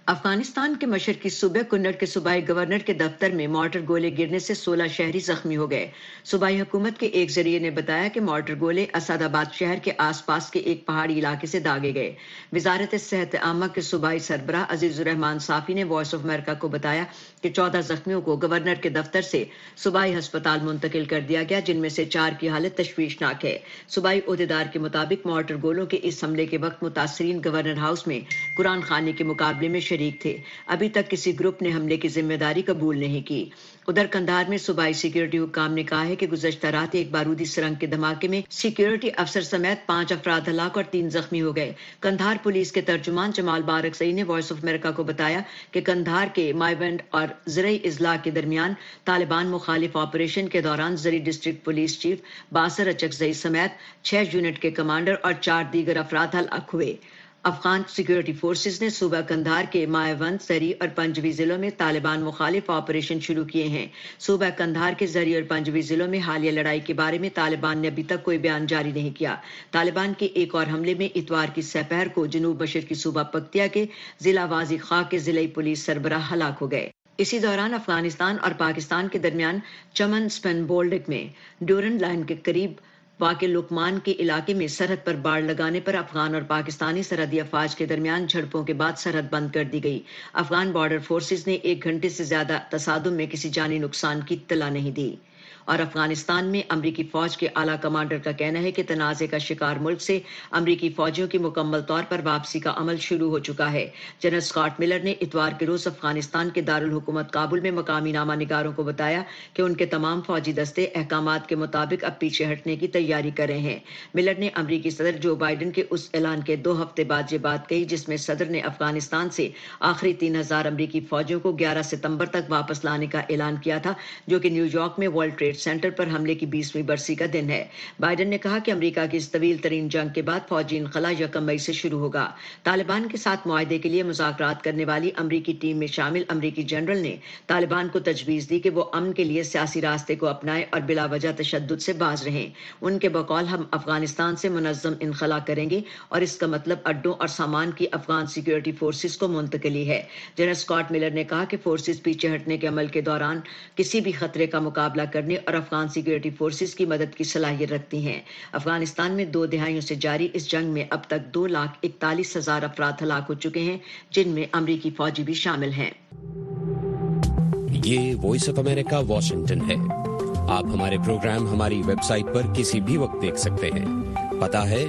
Afghanistan کے مشرقی صوبے کنڑ کے صوبائی گورنر کے دفتر میں مارٹر گولے گرنے سے 16 شہری زخمی ہو گئے۔ صوبائی حکومت کے ایک ذریعے نے بتایا کہ مارٹر گولے اسد آباد شہر کے آس پاس کے ایک پہاڑی علاقے سے داغے گئے۔ وزارت صحت عامہ کے صوبائی سربراہ عزیز الرحمان صافی نے وائس آف امریکہ کو بتایا کہ 14 زخمیوں کو گورنر کے دفتر سے صوبائی ہسپتال منتقل کر دیا گیا، جن میں سے 4 کی حالت تشویشناک ہے۔ صوبائی عہدیدار کے مطابق مارٹر گولوں کے اس حملے کے وقت متاثرین گورنر ہاؤس میں قرآن خوانی کے مقابلے میں شریک تھے۔ ابھی تک کسی گروپ نے حملے کی ذمہ داری قبول نہیں کی۔ ادھر قندھار میں صوبائی سیکیورٹی حکام نے کہا ہے کہ گزشتہ رات ایک بارودی سرنگ کے دھماکے میں سیکیورٹی افسر سمیت 5 افراد ہلاک اور 3 زخمی ہو گئے۔ قندھار پولیس کے ترجمان جمال بارکزئی نے وائس آف امریکہ کو بتایا کہ قندھار کے مائیونڈ اور زرعی اضلاع کے درمیان طالبان مخالف آپریشن کے دوران زرعی district police chief Basir Achakzai سمیت 6 یونٹ کے کمانڈر اور 4 دیگر افراد ہلاک ہوئے۔ افغان سیکیورٹی فورسز نے صوبہ قندھار کے مایاوند، زری اور پنجوی ضلعوں میں طالبان مخالف آپریشن شروع کیے ہیں۔ صوبہ قندھار کے زری اور پنجوی ضلعوں میں حالیہ لڑائی کے بارے میں طالبان نے ابھی تک کوئی بیان جاری نہیں کیا۔ طالبان کے ایک اور حملے میں اتوار کی سپہر کو جنوب مشرقی صوبہ پکتیا کے ضلع واضح خاں کے ضلعی پولیس سربراہ ہلاک ہو گئے۔ اسی دوران افغانستان اور پاکستان کے درمیان چمن سپن بولڈک میں ڈورن لائن کے قریب واقع لکمان کے علاقے میں سرحد پر باڑ لگانے پر افغان اور پاکستانی سرحدی افواج کے درمیان جھڑپوں کے بعد سرحد بند کر دی گئی۔ افغان بارڈر فورسز نے 1 گھنٹے سے زیادہ تصادم میں کسی جانی نقصان کی اطلاع نہیں دی۔ اور افغانستان میں امریکی فوج کے اعلیٰ کمانڈر کا کہنا ہے کہ تنازع کا شکار ملک سے امریکی فوجیوں کی مکمل طور پر واپسی کا عمل شروع ہو چکا ہے۔ جنرل اسکاٹ ملر نے اتوار کے روز افغانستان کے دارالحکومت کابل میں مقامی نامہ نگاروں کو بتایا کہ ان کے تمام فوجی دستے احکامات کے مطابق اب پیچھے ہٹنے کی تیاری کر رہے ہیں۔ ملر نے امریکی صدر جو بائیڈن کے اس اعلان کے 2 ہفتے بعد یہ بات کہی جس میں صدر نے افغانستان سے آخری 3000 امریکی فوجیوں کو 11 ستمبر تک واپس لانے کا اعلان کیا تھا، جو کہ نیو یارک میں ورلڈ ٹریڈ سینٹر پر حملے کی 20ویں برسی کا دن ہے۔ بائیڈن نے کہا کہ امریکہ کی اس طویل ترین جنگ کے بعد فوجی انخلا 1 مئی سے شروع ہوگا۔ طالبان کے ساتھ معاہدے کے لیے مذاکرات کرنے والی امریکی ٹیم میں شامل امریکی جنرل نے طالبان کو تجویز دی کہ وہ امن کے لیے سیاسی راستے کو اپنائیں اور بلا وجہ تشدد سے باز رہیں۔ ان کے بقول ہم افغانستان سے منظم انخلا کریں گے اور اس کا مطلب اڈوں اور سامان کی افغان سیکیورٹی فورسز کو منتقلی ہے۔ جنرل اسکاٹ ملر نے کہا کہ فورسز پیچھے ہٹنے کے عمل کے دوران کسی بھی خطرے کا مقابلہ کرنے اور افغان سیکیورٹی فورسز کی مدد کی صلاحیت رکھتی ہیں۔ افغانستان میں 2 دہائیوں سے جاری اس جنگ میں اب تک 2,41,000 افراد ہلاک ہو چکے ہیں، جن میں امریکی فوجی بھی شامل ہیں۔ یہ وائس آف امریکہ واشنگٹن ہے۔ آپ ہمارے پروگرام ہماری ویب سائٹ پر کسی بھی وقت دیکھ سکتے ہیں۔ پتہ ہے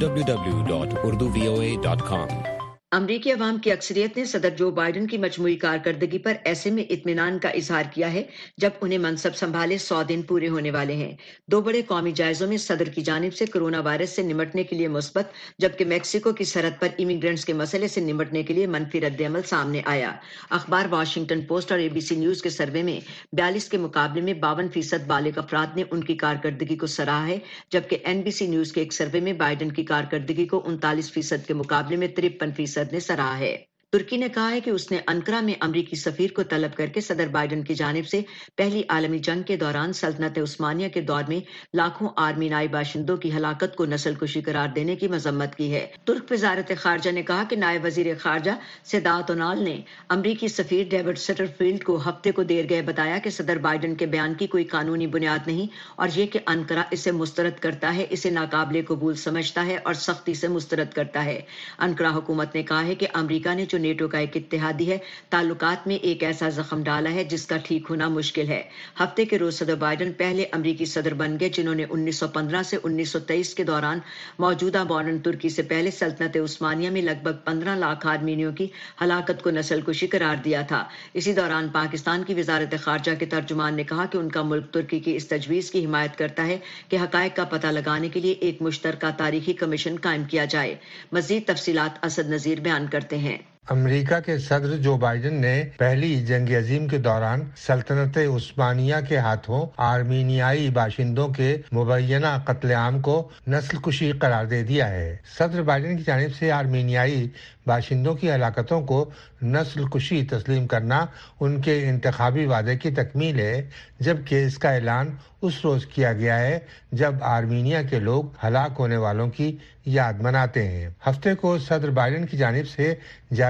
www.urduvoa.com۔ امریکی عوام کی اکثریت نے صدر جو بائیڈن کی مجموعی کارکردگی پر ایسے میں اطمینان کا اظہار کیا ہے جب انہیں منصب سنبھالے 100 دن پورے ہونے والے ہیں۔ 2 بڑے قومی جائزوں میں صدر کی جانب سے کورونا وائرس سے نمٹنے کے لیے مثبت، جبکہ میکسیکو کی سرحد پر امیگرینٹس کے مسئلے سے نمٹنے کے لیے منفی رد عمل سامنے آیا۔ اخبار واشنگٹن پوسٹ اور ABC نیوز کے سروے میں 42 کے مقابلے میں 52% بالغ افراد نے ان کی کارکردگی کو سراہا ہے، جبکہ NBC نیوز کے ایک سروے میں بائیڈن کی کارکردگی کو 39% کے مقابلے میں 53% نے سراہا ہے۔ ترکی نے کہا ہے کہ اس نے انقرہ میں امریکی سفیر کو طلب کر کے صدر بائیڈن کی جانب سے پہلی عالمی جنگ کے دوران سلطنت عثمانیہ کے دور میں لاکھوں آرمینیائی باشندوں کی ہلاکت کو نسل کشی قرار دینے کی مذمت کی ہے۔ ترک وزارت خارجہ نے کہا کہ نائب وزیر خارجہ سیدات اونال نے امریکی سفیر ڈیوڈ سٹرفیلڈ کو ہفتے کو دیر گئے بتایا کہ صدر بائیڈن کے بیان کی کوئی قانونی بنیاد نہیں، اور یہ کہ انقرہ اسے مسترد کرتا ہے، اسے ناقابل قبول سمجھتا ہے اور سختی سے مسترد کرتا ہے۔ انقرہ حکومت نے کہا ہے کہ امریکہ نے جو نیٹو کا ایک اتحادی ہے، تعلقات میں ایک ایسا زخم ڈالا ہے جس کا ٹھیک ہونا مشکل ہے۔ ہفتے کے روز صدر بائیڈن پہلے امریکی صدر بن گئے جنہوں نے 1915 سے 1923 کے دوران موجودہ ماڈرن ترکی سے پہلے سلطنت عثمانیہ میں لگ بھگ 15 لاکھ آرمینیوں کی ہلاکت کو نسل کشی قرار دیا تھا۔ اسی دوران پاکستان کی وزارت خارجہ کے ترجمان نے کہا کہ ان کا ملک ترکی کی اس تجویز کی حمایت کرتا ہے کہ حقائق کا پتہ لگانے کے لیے ایک مشترکہ تاریخی کمیشن قائم کیا جائے۔ مزید تفصیلات اسد نذیر بیان کرتے ہیں۔ امریکہ کے صدر جو بائیڈن نے پہلی جنگ عظیم کے دوران سلطنت عثمانیہ کے ہاتھوں آرمینیائی باشندوں کے مبینہ قتل عام کو نسل کشی قرار دے دیا ہے۔ صدر بائیڈن کی جانب سے آرمینیائی باشندوں کی ہلاکتوں کو نسل کشی تسلیم کرنا ان کے انتخابی وعدے کی تکمیل ہے، جبکہ اس کا اعلان اس روز کیا گیا ہے جب آرمینیا کے لوگ ہلاک ہونے والوں کی یاد مناتے ہیں۔ ہفتے کو صدر بائیڈن کی جانب سے جاری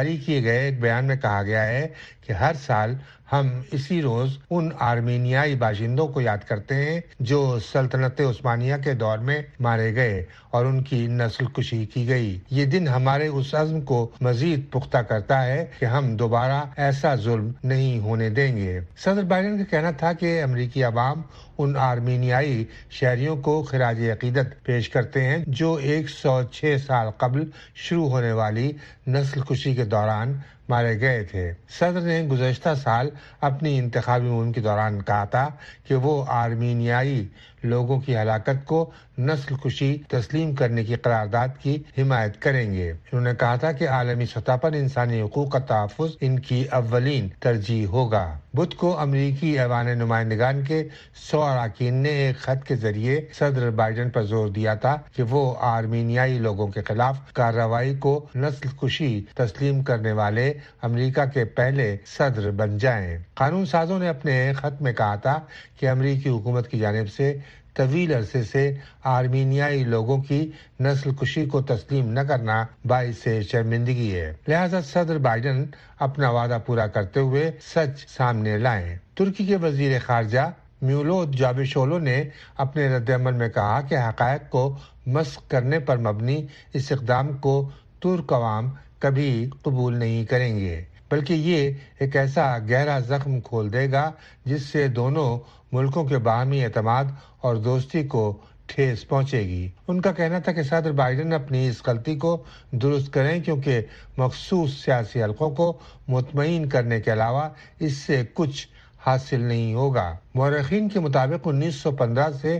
جاری کیے گئے ایک بیان میں کہا گیا ہے کہ ہر سال ہم اسی روز ان آرمینیائی باشندوں کو یاد کرتے ہیں جو سلطنت عثمانیہ کے دور میں مارے گئے اور ان کی نسل کشی کی گئی۔ یہ دن ہمارے اس عزم کو مزید پختہ کرتا ہے کہ ہم دوبارہ ایسا ظلم نہیں ہونے دیں گے۔ صدر بائیڈن کا کہنا تھا کہ امریکی عوام ان آرمینیائی شہریوں کو خراج عقیدت پیش کرتے ہیں جو 106 سال قبل شروع ہونے والی نسل کشی کے دوران مارے گئے تھے۔ صدر نے گزشتہ سال اپنی انتخابی مہم کے دوران کہا تھا کہ وہ آرمینیائی لوگوں کی ہلاکت کو نسل کشی تسلیم کرنے کی قرارداد کی حمایت کریں گے۔ انہوں نے کہا تھا کہ عالمی سطح پر انسانی حقوق کا تحفظ ان کی اولین ترجیح ہوگا۔ بدھ کو امریکی ایوان نمائندگان کے 100 اراکین نے ایک خط کے ذریعے صدر بائیڈن پر زور دیا تھا کہ وہ آرمینیائی لوگوں کے خلاف کارروائی کو نسل کشی تسلیم کرنے والے امریکہ کے پہلے صدر بن جائیں۔ قانون سازوں نے اپنے خط میں کہا تھا کہ امریکی حکومت کی جانب سے طویل عرصے سے آرمینیائی لوگوں کی نسل کشی کو تسلیم نہ کرنا باعث شرمندگی ہے، لہذا صدر بائیڈن اپنا وعدہ پورا کرتے ہوئے سچ سامنے لائیں۔ ترکی کے وزیر خارجہ میولود جاوشولو نے اپنے رد عمل میں کہا کہ حقائق کو مسخ کرنے پر مبنی اس اقدام کو ترک عوام کبھی قبول نہیں کریں گے، بلکہ یہ ایک ایسا گہرا زخم کھول دے گا جس سے دونوں ملکوں کے باہمی اعتماد اور دوستی کو ٹھیس پہنچے گی۔ ان کا کہنا تھا کہ صدر بائیڈن اپنی اس غلطی کو درست کریں کیونکہ مخصوص سیاسی حلقوں کو مطمئن کرنے کے علاوہ اس سے کچھ حاصل نہیں ہوگا۔ مورخین کے مطابق 1915 سے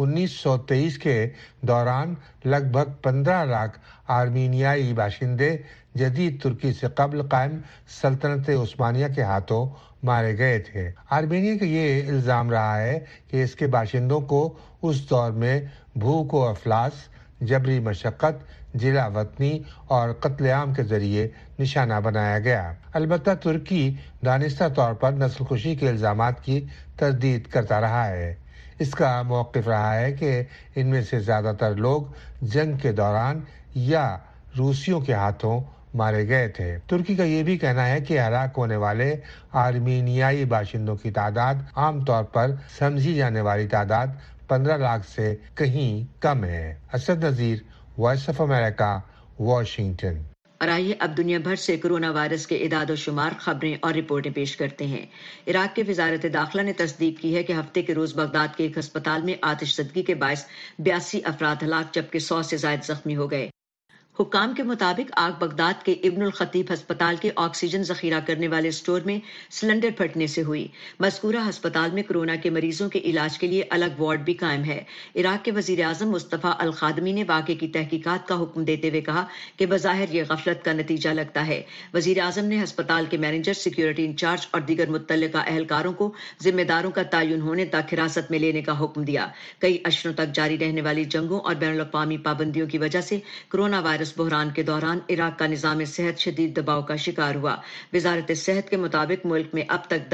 1923 کے دوران لگ بھگ 15 لاکھ آرمینیائی باشندے جدید ترکی سے قبل قائم سلطنت عثمانیہ کے ہاتھوں مارے گئے تھے۔ آرمینیا کا یہ الزام رہا ہے کہ اس کے باشندوں کو اس دور میں بھوک و افلاس، جبری مشقت، جلا وطنی اور قتل عام کے ذریعے نشانہ بنایا گیا۔ البتہ ترکی دانستہ طور پر نسل کشی کے الزامات کی تردید کرتا رہا ہے۔ اس کا موقف رہا ہے کہ ان میں سے زیادہ تر لوگ جنگ کے دوران یا روسیوں کے ہاتھوں مارے گئے تھے۔ ترکی کا یہ بھی کہنا ہے کہ ہلاک ہونے والے آرمینیائی باشندوں کی تعداد عام طور پر سمجھی جانے والی تعداد 15 لاکھ سے کہیں کم ہے۔ Asad Nazir, voice of America, Washington. اور آئیے اب دنیا بھر سے کرونا وائرس کے اعداد و شمار، خبریں اور رپورٹیں پیش کرتے ہیں۔ عراق کے وزارت داخلہ نے تصدیق کی ہے کہ ہفتے کے روز بغداد کے ایک ہسپتال میں آتش زدگی کے باعث 82 افراد ہلاک جبکہ 100 سے زائد زخمی ہو گئے۔ حکام کے مطابق آگ بغداد کے ابن الخطیب ہسپتال کے آکسیجن ذخیرہ کرنے والے اسٹور میں سلنڈر پھٹنے سے ہوئی۔ مذکورہ ہسپتال میں کورونا کے مریضوں کے علاج کے لیے الگ وارڈ بھی قائم ہے۔ عراق کے وزیر اعظم مصطفیٰ الخادمی نے واقعے کی تحقیقات کا حکم دیتے ہوئے کہا کہ بظاہر یہ غفلت کا نتیجہ لگتا ہے۔ وزیر اعظم نے ہسپتال کے مینیجر، سیکیورٹی انچارج اور دیگر متعلقہ اہلکاروں کو ذمہ داروں کا تعین ہونے تک حراست میں لینے کا حکم دیا۔ کئی اشروں تک جاری رہنے والی جنگوں اور بین الاقوامی پابندیوں کی وجہ سے کورونا وائرس بحران کے دوران عراق کا نظام صحت شدید دباؤ کا شکار ہوا۔ وزارت صحت کے مطابق ملک میں اب تک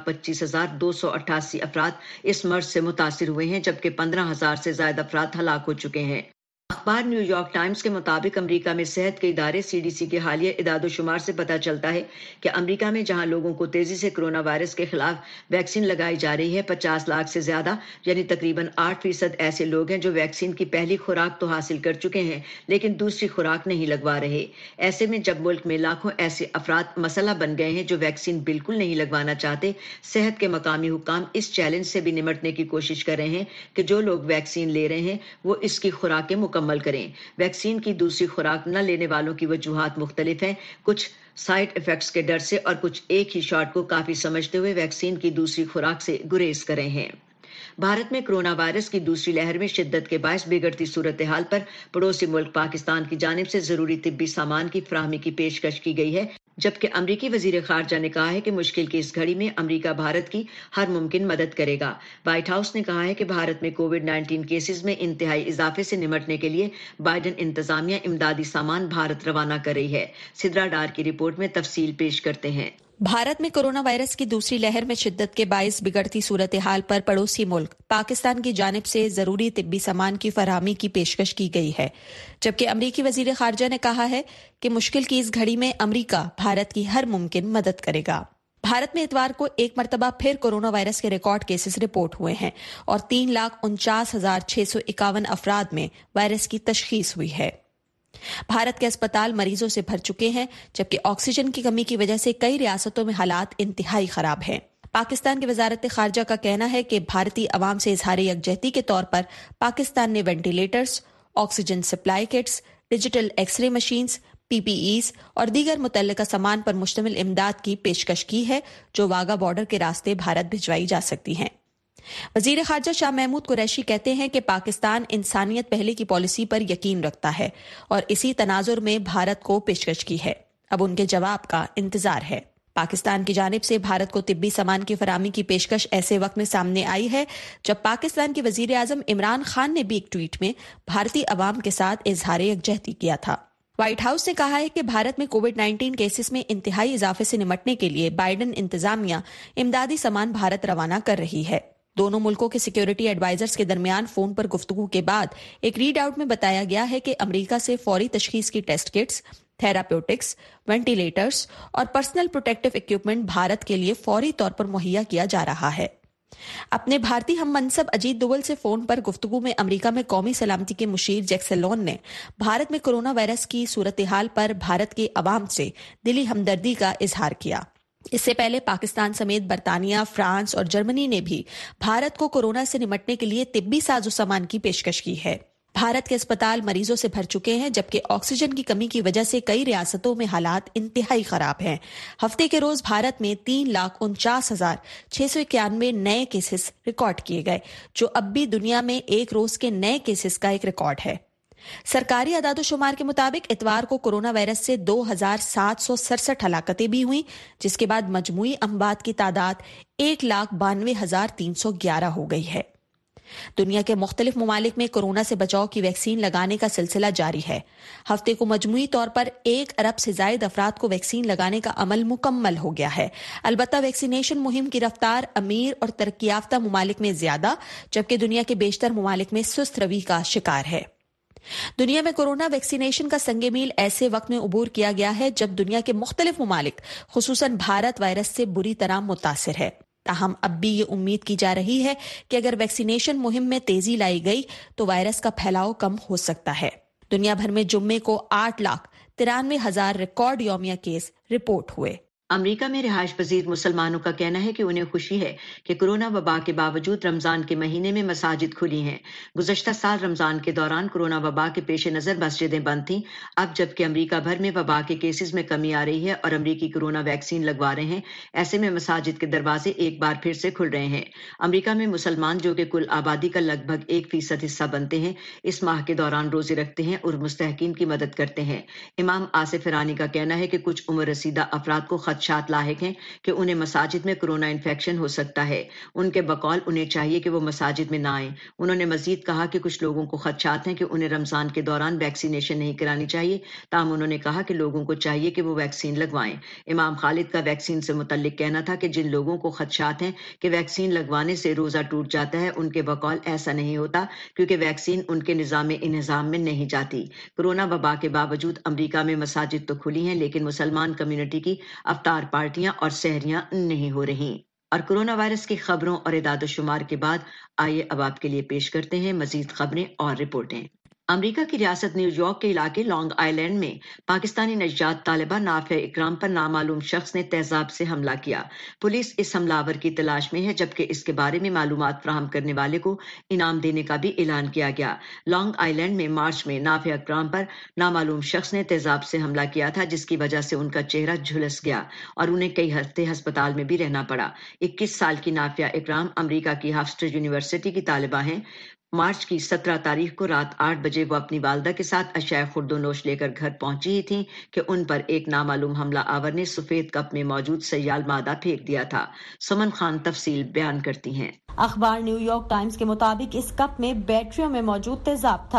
10,25,288 افراد اس مرض سے متاثر ہوئے ہیں جبکہ 15,000 سے زائد افراد ہلاک ہو چکے ہیں۔ اخبار نیو یارک ٹائمز کے مطابق امریکہ میں صحت کے ادارے CDC کے حالیہ اعداد و شمار سے پتہ چلتا ہے کہ امریکہ میں جہاں لوگوں کو تیزی سے کورونا وائرس کے خلاف ویکسین لگائی جا رہی ہے، 50 لاکھ سے زیادہ یعنی تقریباً 8% ایسے لوگ ہیں جو ویکسین کی پہلی خوراک تو حاصل کر چکے ہیں لیکن دوسری خوراک نہیں لگوا رہے۔ ایسے میں جب ملک میں لاکھوں ایسے افراد مسئلہ بن گئے ہیں جو ویکسین بالکل نہیں لگوانا چاہتے، صحت کے مقامی حکام اس چیلنج سے بھی نمٹنے کی کوشش کر رہے ہیں کہ جو لوگ ویکسین لے رہے ہیں وہ اس کی خوراکیں مکمل کریں۔ ویکسین کی دوسری خوراک نہ لینے والوں کی وجوہات مختلف ہیں، کچھ سائیڈ ایفیکٹس کے ڈر سے اور کچھ ایک ہی شاٹ کو کافی سمجھتے ہوئے ویکسین کی دوسری خوراک سے گریز کر رہے ہیں۔ بھارت میں کورونا وائرس کی دوسری لہر میں شدت کے باعث بگڑتی صورتحال پر پڑوسی ملک پاکستان کی جانب سے ضروری طبی سامان کی فراہمی کی پیشکش کی گئی ہے، جبکہ امریکی وزیر خارجہ نے کہا ہے کہ مشکل کی اس گھڑی میں امریکہ بھارت کی ہر ممکن مدد کرے گا۔ وائٹ ہاؤس نے کہا ہے کہ بھارت میں کووڈ-19 کیسز میں انتہائی اضافے سے نمٹنے کے لیے بائیڈن انتظامیہ امدادی سامان بھارت روانہ کر رہی ہے۔ سدرا ڈار کی رپورٹ میں تفصیل پیش کرتے ہیں۔ भारत में कोरोना वायरस की दूसरी लहर में शिद्दत के बायस बिगड़ती सूरत हाल पर पड़ोसी मुल्क पाकिस्तान की जानिब से जरूरी तिब्बी सामान की फराहमी की पेशकश की गई है, जबकि अमरीकी वजीर खारजा ने कहा है कि मुश्किल की इस घड़ी में अमरीका भारत की हर मुमकिन मदद करेगा। भारत में इतवार को एक मरतबा फिर कोरोना वायरस के रिकॉर्ड केसेस रिपोर्ट हुए हैं और 3,49,651 अफराद में वायरस की तशखीस हुई है। भारत के अस्पताल मरीजों से भर चुके हैं, जबकि ऑक्सीजन की कमी की वजह से कई रियासतों में हालात इंतहाई खराब हैं। पाकिस्तान की वजारत खारजा का कहना है कि भारतीय अवाम से इजहार यकजहती के तौर पर पाकिस्तान ने ventilators, oxygen supply kits, digital X ray machines, PPEs और दीगर मुतल्लिका सामान पर मुश्तमिल इमदाद की पेशकश की है, जो वाघा बॉर्डर के रास्ते भारत भिजवाई जा सकती हैं। वजीर खारजा शाह महमूद कुरैशी कहते हैं कि पाकिस्तान इंसानियत पहले की पॉलिसी पर यकीन रखता है और इसी तनाजुर में भारत को पेशकश की है। अब उनके जवाब का इंतजार है। पाकिस्तान की जानिब से भारत को तिब्बी सामान की फराहमी की पेशकश ऐसे वक्त में सामने आई है जब पाकिस्तान के वजीर आजम इमरान खान ने भी एक ट्वीट में भारतीय अवाम के साथ इजहार यकजहती किया था। व्हाइट हाउस ने कहा है कि भारत में कोविड-19 केसेस में इंतहाई इजाफे से निपटने के लिए बाइडेन इंतजामिया इमदादी सामान भारत रवाना कर रही है। दोनों मुल्कों के सिक्योरिटी एडवाइजर्स के दरमियान फोन पर गुफ्तगू के बाद एक रीड आउट में बताया गया है कि अमेरिका से फौरी तशखीस की टेस्ट किट्स, थेराप्यूटिक्स, वेंटिलेटर्स और पर्सनल प्रोटेक्टिव इक्विपमेंट भारत के लिए फौरी तौर पर मुहैया किया जा रहा है। अपने भारतीय हम मनसब अजीत दोवल से फोन पर गुफ्तगू में अमेरिका में कौमी सलामती के मुशीर जैक सेलोन ने भारत में कोरोना वायरस की सूरत हाल पर भारत के अवाम से दिली हमदर्दी का इजहार किया। इससे पहले पाकिस्तान समेत बरतानिया, फ्रांस और जर्मनी ने भी भारत को कोरोना से निपटने के लिए तिब्बी साजो सामान की पेशकश की है। भारत के अस्पताल मरीजों से भर चुके हैं, जबकि ऑक्सीजन की कमी की वजह से कई रियासतों में हालात इंतहाई खराब हैं। हफ्ते के रोज भारत में 3,49,691 नए केसेस रिकॉर्ड किए गए, जो अब भी दुनिया में एक रोज के नए केसेस का एक रिकॉर्ड है। सरकारी आदादोशुमार के मुताबिक इतवार को कोरोना वायरस से 2,767 हलाकतें भी हुई, जिसके बाद मजमूई अमवात की तादाद 1,92,311 हो गई है। दुनिया के मुख्तलिफ ममालिक में कोरोना से बचाव की वैक्सीन लगाने का सिलसिला जारी है। हफ्ते को मजमूई तौर पर 1 अरब से जायद अफराद को वैक्सीन लगाने का अमल मुकम्मल हो गया है। अलबत्ता वैक्सीनेशन मुहिम की रफ्तार अमीर और तरक्की याफ्ता ममालिक में ज्यादा, जबकि दुनिया के बेशतर ममालिक में सुस्त रवि का शिकार है। दुनिया में कोरोना वैक्सीनेशन का संगे मील ऐसे वक्त में उबूर किया गया है जब दुनिया के मुख्तलिफ ममालिक खुसूसन भारत वायरस से बुरी तरह मुतासिर है। ताहम अब भी ये उम्मीद की जा रही है कि अगर वैक्सीनेशन मुहिम में तेजी लाई गई तो वायरस का फैलाव कम हो सकता है। दुनिया भर में जुम्मे को 8,93,000 रिकॉर्ड यौमिया केस रिपोर्ट हुए। अमेरिका में रिहाइश पजीर मुसलमानों का कहना है कि उन्हें खुशी है कि कोरोना वबा के बावजूद रमजान के महीने में मसाजिद खुली हैं। गुज़श्ता साल रमजान के दौरान कोरोना वबा के पेश नज़र मस्जिदें बंद थीं। अब जबकि अमेरिका भर में वबा के केसेस में कमी आ रही है और अमेरिकी कोरोना वैक्सीन लगवा रहे हैं, ऐसे में मसाजिद के दरवाजे एक बार फिर से खुल रहे हैं। अमेरिका में मुसलमान, जो कि कुल आबादी का लगभग 1% हिस्सा बनते हैं, इस माह के दौरान रोजे रखते हैं और मुस्तहकीन की मदद करते हैं। इमाम आसिफ ईरानी का कहना है कि कुछ उम्र रसीदा अफराद को खदशात लाहिक हैं कि उन्हें मसाजिद में कोरोना इन्फेक्शन हो सकता है। उनके बकौल उन्हें चाहिए कि वो मसाजिद में ना आए। उन्होंने मजीद कहा कि कुछ लोगों को खदशात हैं कि उन्हें रमजान के दौरान वैक्सीनेशन नहीं करानी चाहिए, ताहम उन्होंने कहा कि लोगों को चाहिए कि वो वैक्सीन लगवाएं। इमाम खालिद का वैक्सीन से मुतल्लिक कहना था कि जिन लोगों को खदशात हैं कि वैक्सीन लगवाने से रोजा टूट जाता है, उनके बकौल ऐसा नहीं होता, क्योंकि वैक्सीन उनके निजाम इंतजाम में नहीं जाती। कोरोना वबा के बावजूद अमेरिका में मसाजिद तो खुली हैं, लेकिन मुसलमान कम्युनिटी की अफ्तार पार्टियां और सहरियां नहीं हो रही। और कोरोना वायरस की खबरों और इदाद-ओ-शुमार के बाद आइए अब आपके लिए पेश करते हैं मजीद खबरें और रिपोर्टें। अमेरिका की रियासत न्यूयॉर्क के इलाके लॉन्ग आइलैंड में पाकिस्तानी नजजात तालिबा नाफिया इकराम पर नामालूम शख्स ने तेजाब से हमला किया। पुलिस इस हमलावर की तलाश में है, जबकि इसके बारे में मालूमात फराहम करने वाले को इनाम देने का भी ऐलान किया गया। लॉन्ग आइलैंड में मार्च में नाफिया इकराम पर नामालूम शख्स ने तेजाब से हमला किया था, जिसकी वजह से उनका चेहरा झुलस गया और उन्हें कई हफ्ते अस्पताल में भी रहना पड़ा। 21 साल की नाफिया इकराम अमेरिका की हार्वर्ड यूनिवर्सिटी की तालिबा हैं। मार्च की 17 तारीख को रात 8 बजे वो अपनी वालदा के साथ अशाए खुर्दोनोश लेकर घर पहुंची ही थी कि उन पर एक नामालूम हमला आवर ने सफेद कप में मौजूद सयाल मादा फेंक दिया था। सुमन खान तफसील बयान करती हैं। अखबार न्यूयॉर्क टाइम्स के मुताबिक इस कप में बैटरियों में मौजूद तेजाब था।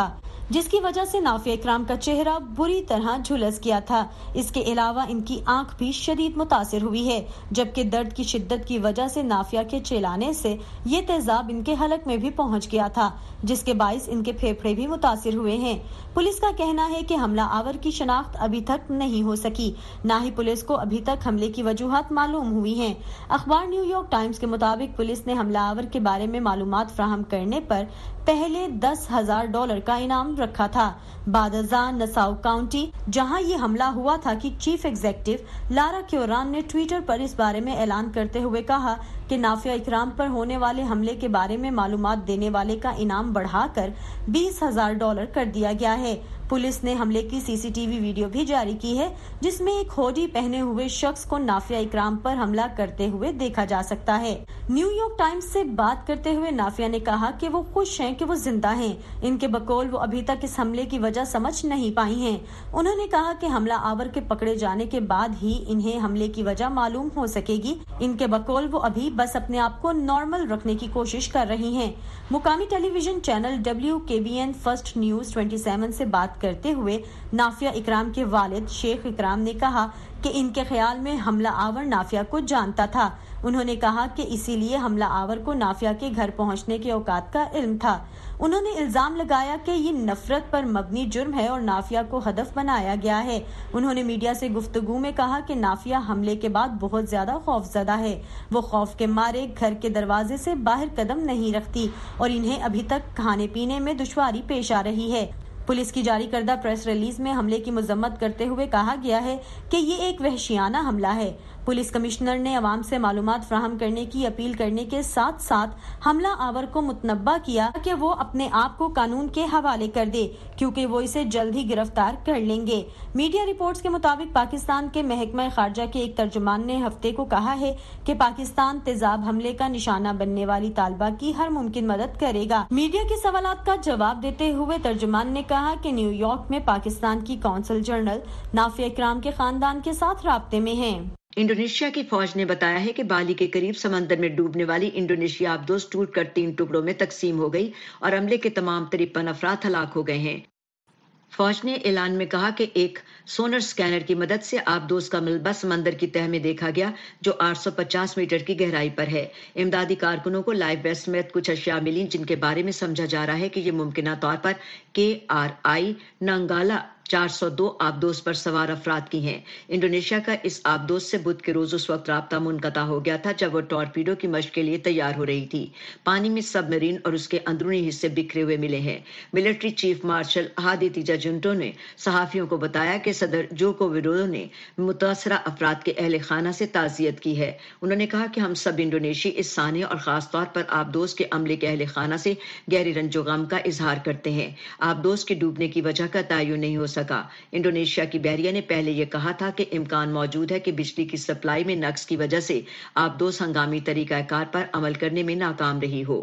جس کی وجہ سے نافیہ اکرام کا چہرہ بری طرح جھلس گیا تھا۔ اس کے علاوہ ان کی آنکھ بھی شدید متاثر ہوئی ہے، جبکہ درد کی شدت کی وجہ سے نافیہ کے چلانے سے یہ تیزاب ان کے حلق میں بھی پہنچ گیا تھا، جس کے باعث ان کے پھیپھڑے بھی متاثر ہوئے ہیں۔ پولیس کا کہنا ہے کہ حملہ آور کی شناخت ابھی تک نہیں ہو سکی، نہ ہی پولیس کو ابھی تک حملے کی وجوہات معلوم ہوئی ہیں۔ اخبار نیو یارک ٹائمز کے مطابق پولیس نے حملہ آور کے بارے میں معلومات فراہم کرنے پر پہلے $10,000 کا انعام رکھا تھا۔ بعد ازاں نساؤ کاؤنٹی، جہاں یہ حملہ ہوا تھا، کی چیف ایگزیکٹو لارا کیوران نے ٹویٹر پر اس بارے میں اعلان کرتے ہوئے کہا کہ نافیہ اکرام پر ہونے والے حملے کے بارے میں معلومات دینے والے کا انعام بڑھا کر $20,000 کر دیا گیا ہے۔ پولیس نے حملے کی CCTV ویڈیو بھی جاری کی ہے، جس میں ایک ہوڈی پہنے ہوئے شخص کو نافیہ اکرام پر حملہ کرتے ہوئے دیکھا جا سکتا ہے۔ نیو یارک ٹائمز سے بات کرتے ہوئے نافیہ نے کہا کہ وہ خوش ہیں کہ وہ زندہ ہیں۔ ان کے بقول وہ ابھی تک اس حملے کی وجہ سمجھ نہیں پائی ہیں۔ انہوں نے کہا کہ حملہ آور کے پکڑے جانے کے بعد ہی انہیں حملے کی وجہ معلوم ہو سکے گی۔ ان کے بقول وہ ابھی بس اپنے آپ کو نارمل رکھنے کی کوشش کر رہی ہیں۔ مقامی television channel WKBN first news 27 سے بات کرتے ہوئے نافیہ اکرام کے والد شیخ اکرام نے کہا کہ ان کے خیال میں حملہ آور نافیہ کو جانتا تھا۔ انہوں نے کہا کہ اسی لیے حملہ آور کو نافیہ کے گھر پہنچنے کے اوقات کا علم تھا۔ انہوں نے الزام لگایا کہ یہ نفرت پر مبنی جرم ہے اور نافیہ کو ہدف بنایا گیا ہے۔ انہوں نے میڈیا سے گفتگو میں کہا کہ نافیہ حملے کے بعد بہت زیادہ خوفزدہ ہے۔ وہ خوف کے مارے گھر کے دروازے سے باہر قدم نہیں رکھتی اور انہیں ابھی تک کھانے پینے میں دشواری پیش آ رہی ہے۔ پولیس کی جاری کردہ پریس ریلیز میں حملے کی مذمت کرتے ہوئے کہا گیا ہے کہ یہ ایک وحشیانہ حملہ ہے۔ پولیس کمشنر نے عوام سے معلومات فراہم کرنے کی اپیل کرنے کے ساتھ ساتھ حملہ آور کو متنبہ کیا کہ وہ اپنے آپ کو قانون کے حوالے کر دے، کیونکہ وہ اسے جلد ہی گرفتار کر لیں گے۔ میڈیا رپورٹس کے مطابق پاکستان کے محکمہ خارجہ کے ایک ترجمان نے ہفتے کو کہا ہے کہ پاکستان تیزاب حملے کا نشانہ بننے والی طالبہ کی ہر ممکن مدد کرے گا۔ میڈیا کے سوالات کا جواب دیتے ہوئے ترجمان نے کہا کہ نیو یارک میں پاکستان کی قونصل جنرل نافیہ اکرام کے خاندان کے ساتھ رابطے میں ہیں۔ انڈونیشیا کی فوج نے بتایا ہے کہ بالی کے قریب سمندر میں ڈوبنے والی انڈونیشیا آبدوز ٹوٹ کر 3 ٹکڑوں میں تقسیم ہو گئی اور عملے کے تمام 53 افراد ہلاک ہو گئے ہیں۔ فوج نے اعلان میں کہا کہ ایک سونر سکینر کی مدد سے آبدوز کا ملبہ سمندر کی تہہ میں دیکھا گیا، جو 850 میٹر کی گہرائی پر ہے۔ امدادی کارکنوں کو لائف ویسٹ سمیت کچھ اشیاء ملی جن کے بارے میں سمجھا جا رہا ہے کہ یہ ممکنہ طور پر KRI نانگالا 402 آبدوز پر سوار افراد کی ہیں۔ انڈونیشیا کا اس آبدوز سے بدھ کے روز اس وقت رابطہ منقطع ہو گیا تھا جب وہ ٹورپیڈو کی مشق کے لیے تیار ہو رہی تھی۔ پانی میں سب مرین اور اس کے اندرونی حصے بکھرے ہوئے ملے ہیں۔ Military chief marshal Hadi Tjahjanto جنٹو نے صحافیوں کو بتایا کہ صدر جوکو وڈودو نے متاثرہ افراد کے اہل خانہ سے تعزیت کی ہے۔ انہوں نے کہا کہ ہم سب انڈونیشی اس سانحے اور خاص طور پر آبدوز کے عملے کے اہل خانہ سے گہری رنج و غم کا اظہار کرتے ہیں۔ آبدوز کے ڈوبنے کی وجہ کا تعین نہیں ہو سکا۔ انڈونیشیا کی بحریہ نے پہلے یہ کہا تھا کہ امکان موجود ہے کہ بجلی کی سپلائی میں نقص کی وجہ سے آبدوز ہنگامی طریقہ کار پر عمل کرنے میں ناکام رہی ہو۔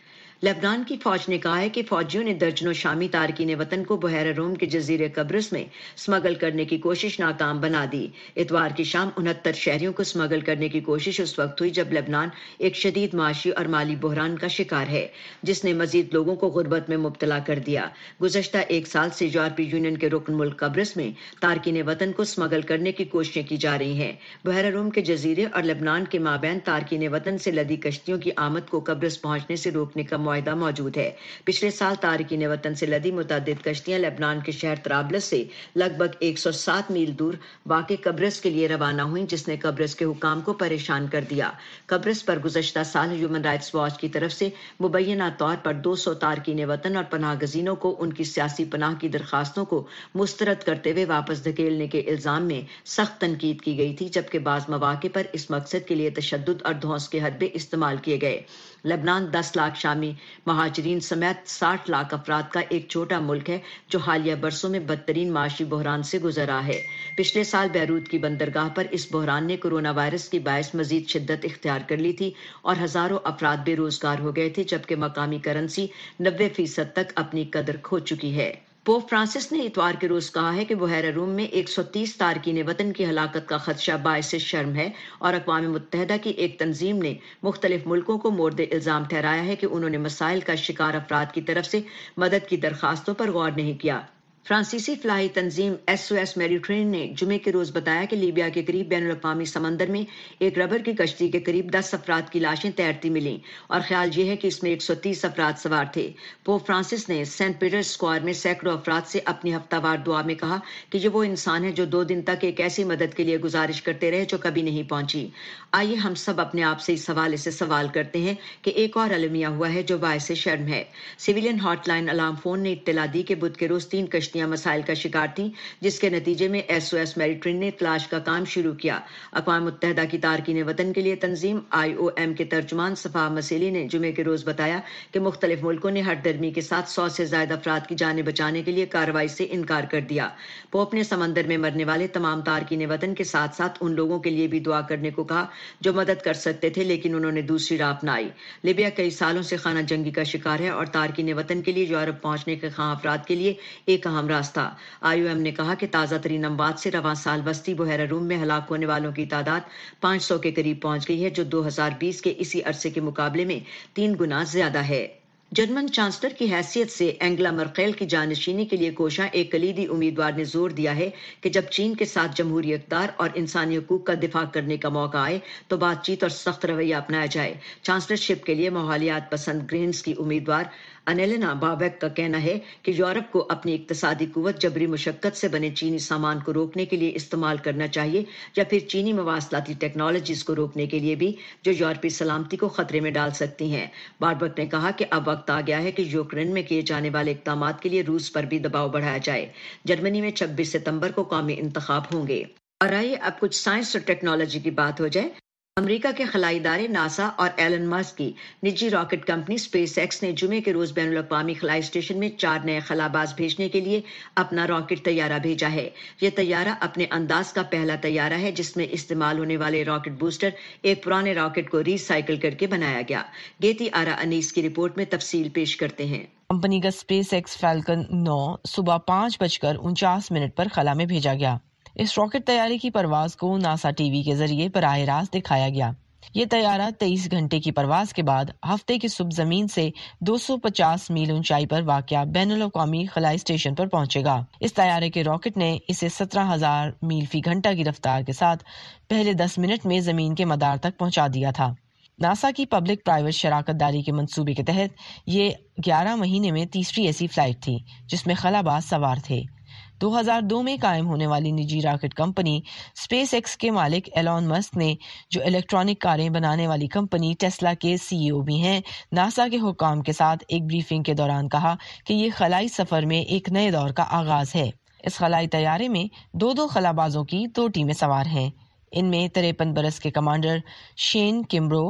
لبنان کی فوج نے کہا ہے کہ فوجیوں نے درجنوں شامی تارکین وطن کو بحیرہ روم کے جزیرے قبرص میں سمگل کرنے کی کوشش ناکام بنا دی۔ اتوار کی شام 69 شہریوں کو سمگل کرنے کی کوشش اس وقت ہوئی جب لبنان ایک شدید معاشی اور مالی بحران کا شکار ہے، جس نے مزید لوگوں کو غربت میں مبتلا کر دیا۔ گزشتہ 1 سال سے یورپی یونین کے رکن ملک قبرص میں تارکین وطن کو سمگل کرنے کی کوششیں کی جا رہی ہیں۔ بحیرہ روم کے جزیرے اور لبنان کے مابین تارکین وطن سے لدی کشتیوں کی آمد کو قبرص پہنچنے سے روکنے کا معاہدہ موجود ہے۔ پچھلے سال تارکین وطن سے لدی متعدد کشتیاں لبنان کے شہر طرابلس سے لگ بھگ 107 میل دور واقع قبرص کے لیے روانہ ہوئیں، جس نے قبرص کے حکام کو پریشان کر دیا۔ قبرص پر گزشتہ سال ہیومن رائٹس واچ کی طرف سے مبینہ طور پر 200 تارکین وطن اور پناہ گزینوں کو ان کی سیاسی پناہ کی درخواستوں کو مسترد کرتے ہوئے واپس دھکیلنے کے الزام میں سخت تنقید کی گئی تھی، جبکہ بعض مواقع پر اس مقصد کے لیے تشدد اور دھونس کے حربے استعمال کیے گئے۔ لبنان 10 لاکھ شامی مہاجرین سمیت 60 لاکھ افراد کا ایک چھوٹا ملک ہے جو حالیہ برسوں میں بدترین معاشی بحران سے گزرا ہے۔ پچھلے سال بیروت کی بندرگاہ پر اس بحران نے کورونا وائرس کی باعث مزید شدت اختیار کر لی تھی اور ہزاروں افراد بے روزگار ہو گئے تھے، جبکہ مقامی کرنسی 90% تک اپنی قدر کھو چکی ہے۔ पोप फ्रांसिस ने इतवार के रोज कहा है कि बहरा रूम में 130 तारकीन वतन की हलाकत का खदशा बाइस शर्म है और अक़वाम मुत्तहदा की एक तंजीम ने मुख्तलिफ मुल्कों को मोर्द इल्जाम ठहराया है कि उन्होंने मसाइल का शिकार अफराद की तरफ से मदद की दरखास्तों पर गौर नहीं किया। फ्रांसीसी फ्लाई तंजीम SOS मेडिटेरेनियन ने जुमे के रोज बताया कि लीबिया के करीब बैनुल अक़वामी समंदर में एक रबर की कश्ती के करीब 10 अफराद की लाशें तैरती मिलीं और ख्याल ये है कि इसमें 130 अफराद सवार थे। पोप फ्रांसिस ने सेंट पीटर्स स्क्वायर में सैकड़ों अफराद से अपनी हफ्तावार दुआ में कहा कि ये वो इंसान है जो 2 दिन तक एक ऐसी मदद के लिए गुजारिश करते रहे जो कभी नहीं पहुंची। आइए हम सब अपने आप से इस हवाले से सवाल करते हैं कि एक और अलमिया हुआ है जो बाइस शर्म है। सिविलियन हॉटलाइन अलार्म फोन ने इत्तला दी कि बुध के रोज 3 कश्तियां मसाइल का शिकार थी, जिसके नतीजे में SOS मेडिटेरेनियन ने तलाश का काम शुरू किया। अक़वाम मुत्तहदा की तारकीन वतन के लिए तंजीम IOM के तर्जुमान सफा मसीली ने जुमे के रोज बताया कि मुख्तलिफ मुल्कों ने हठधर्मी के साथ 100 से ज्यादा अफराद की जानें बचाने के लिए कार्रवाई से इनकार कर दिया। पोप ने समंदर में मरने वाले तमाम तारकीन वतन के साथ साथ उन लोगों के लिए भी दुआ करने को कहा जो मदद कर सकते थे लेकिन उन्होंने दूसरी राह अपनाई। लिबिया कई सालों से खाना जंगी का शिकार है और तारकीन वतन के लिए यूरोप पहुंचने के ख्वाह अफराद के लिए एक अहम रास्ता। IOM ने कहा कि ताज़ा तरीन अमवात से रवां साल वस्ती बहरा रूम में हलाक होने वालों की तादाद 500 के करीब पहुंच गई है, जो 2020 के इसी अरसे के मुकाबले में 3 गुना ज्यादा है। जर्मन चांसलर की हैसियत से एंगेला मर्केल की जानशीनी के लिए कोशां एक कलीदी उम्मीदवार ने जोर दिया है कि जब चीन के साथ जमहूरी इक़्तिदार और इंसानी हुकूक का दिफा करने का मौका आए तो बातचीत और सख्त रवैया अपनाया जाए। चांसलरशिप के लिए माहौलियात पसंद ग्रीन्स की उम्मीदवार अनेलिना बाबेक का कहना है कि यूरोप को अपनी इक्तसादी कुव्वत जबरी मुशक्कत से बने चीनी सामान को रोकने के लिए इस्तेमाल करना चाहिए या फिर चीनी मवासलाती टेक्नोलॉजीज को रोकने के लिए भी जो यूरोपीय सलामती को खतरे में डाल सकती हैं। बाबेक ने कहा कि अब वक्त आ गया है कि यूक्रेन में किए जाने वाले इक़दाम के लिए रूस पर भी दबाव बढ़ाया जाए। जर्मनी में 26 सितंबर को कौमी इंतखाब होंगे। और आइए अब कुछ साइंस और टेक्नोलॉजी की बात हो जाए। अमेरिका के खलाई इदारे नासा और एलन मस्क की निजी रॉकेट कंपनी SpaceX ने जुमे के रोज बैनुल अक़वामी खलाई स्टेशन में 4 नए खलाबाज भेजने के लिए अपना रॉकेट तैयारा भेजा है। यह तैयारा अपने अंदाज का पहला तैयारा है जिसमें इस्तेमाल होने वाले रॉकेट बूस्टर एक पुराने रॉकेट को रिसाइकिल करके बनाया गया। गेती आरा अनीस की रिपोर्ट में तफसील पेश करते हैं। कंपनी का SpaceX Falcon 9 सुबह 5:49 पर खला में भेजा गया। इस रॉकेट तैयारी की परवाज को नासा टीवी के जरिए बराह रास्त दिखाया गया। ये तैयारा 23 घंटे की परवाज के बाद हफ्ते की सुबह जमीन से 250 मील ऊंचाई पर वाक़या बैनुल अक़वामी खलाई स्टेशन पर पहुंचेगा। इस तैयारे के रॉकेट ने इसे 17,000 मील फी घंटा की रफ्तार के साथ पहले 10 मिनट में जमीन के मदार तक पहुंचा दिया था। नासा की पब्लिक प्राइवेट शराकत दारी के मंसूबे के तहत ये 11 महीने में तीसरी ऐसी फ्लाइट थी जिसमें खलाबाज सवार थे। 2002 में कायम होने वाली निजी रॉकेट कंपनी SpaceX के मालिक एलॉन मस्क ने, जो इलेक्ट्रॉनिक कारें बनाने वाली कंपनी टेस्ला के CEO भी हैं, नासा के हुक्काम के साथ एक ब्रीफिंग के दौरान कहा कि ये खलाई सफर में एक नए दौर का आगाज है। इस खलाई तैयारे में 2 खलाबाजों की 2 टीमें सवार हैं। इनमें 53 बरस के कमांडर शेन किम्ब्रो,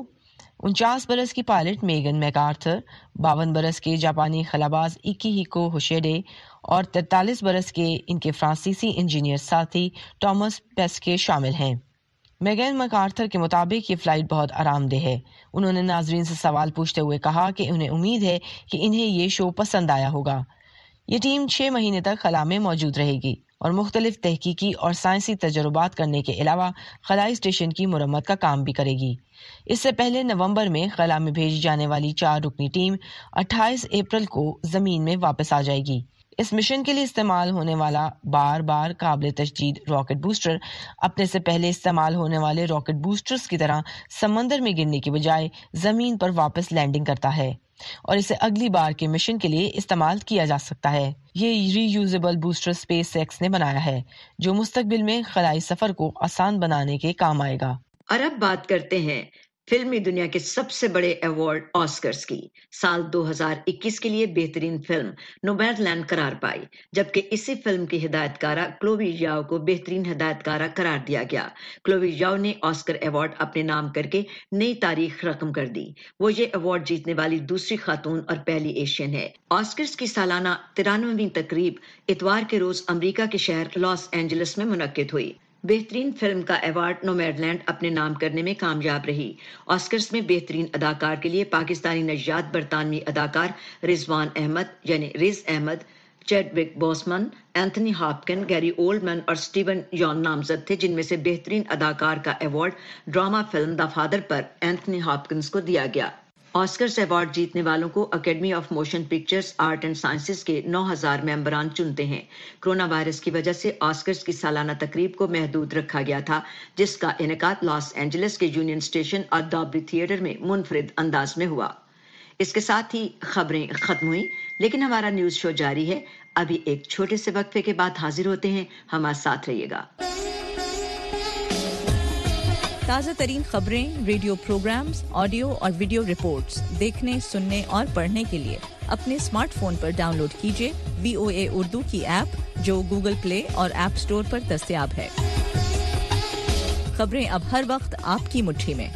49 बरस की पायलट मेगन मैकार्थर, 52 बरस के जापानी खलाबाज इकीहिको होशेडे और 43 बरस के इनके फ्रांसीसी इंजीनियर साथी टॉमस पेस्के शामिल हैं। मेगन मैकार्थर के मुताबिक ये फ्लाइट बहुत आरामदेह है। उन्होंने नाजरीन से सवाल पूछते हुए कहा कि उन्हें उम्मीद है कि इन्हें ये शो पसंद आया होगा। ये टीम 6 महीने तक खला में मौजूद रहेगी और मुख्तलिफ तहकीकी और साइंसी तजुर्बात करने के अलावा खलाई स्टेशन की मुरम्मत का काम भी करेगी। इससे पहले नवंबर में खला में भेजी जाने वाली 4 रुकनी टीम 28 अप्रैल को जमीन में वापस आ जाएगी। इस मिशन के लिए इस्तेमाल होने वाला बार बार काबिल तजदीद रॉकेट बूस्टर अपने से पहले इस्तेमाल होने वाले रॉकेट बूस्टर्स की तरह समंदर में गिरने की बजाय जमीन पर वापस लैंडिंग करता है और इसे अगली बार के मिशन के लिए इस्तेमाल किया जा सकता है। ये रीयूजेबल बूस्टर SpaceX ने बनाया है जो मुस्तकबिल में खलाई सफर को आसान बनाने के काम आएगा। और अब बात करते हैं फिल्मी दुनिया के सबसे बड़े अवार्ड ऑस्कर्स की। साल 2021 के लिए बेहतरीन फिल्म नोमैडलैंड करार पाई, जबकि इसी फिल्म की हिदायतकारा क्लोवी याओ को बेहतरीन हिदायतकारा करार दिया गया। क्लोवी याओ ने ऑस्कर अवार्ड अपने नाम करके नई तारीख रकम कर दी। वो ये अवार्ड जीतने वाली दूसरी खातून और पहली एशियन है। ऑस्कर्स की सालाना 93वीं तकरीब इतवार के रोज अमरीका के शहर लॉस एंजलिस में मुनक्किद हुई। बेहतरीन फिल्म का अवार्ड नोमैडलैंड अपने नाम करने में कामयाब रही। ऑस्कर्स में बेहतरीन अदाकार के लिए पाकिस्तानी नजात बरतानवी अदाकार रिजवान अहमद यानी Riz Ahmed, Chadwick Boseman, Anthony Hopkin, Gary Oldman और स्टीवन यॉन नामजद थे, जिनमें से बेहतरीन अदाकार का award drama film The Father पर एंथनी हॉपकिंस को दिया गया। ऑस्कर्स अवार्ड जीतने वालों को Academy of Motion Pictures, Art and Sciences के 9000 मेंबरान चुनते हैं। कोरोना वायरस की वजह से ऑस्कर्स की सालाना तकरीब को महदूद रखा गया था, जिसका इनेकाद लॉस एंजलिस के यूनियन स्टेशन और डॉल्बी थिएटर में मुनफरिद अंदाज में हुआ। इसके साथ ही खबरें खत्म हुई, लेकिन हमारा न्यूज शो जारी है। अभी एक छोटे से वक्फे के बाद हाजिर होते हैं, हमारे साथ रहिएगा। ताज़ा तरीन खबरें, रेडियो प्रोग्राम्स, ऑडियो और वीडियो रिपोर्ट्स देखने, सुनने और पढ़ने के लिए अपने स्मार्टफोन पर डाउनलोड कीजिए VOA उर्दू की ऐप, जो गूगल प्ले और ऐप स्टोर पर दस्तयाब है। खबरें अब हर वक्त आपकी मुट्ठी में।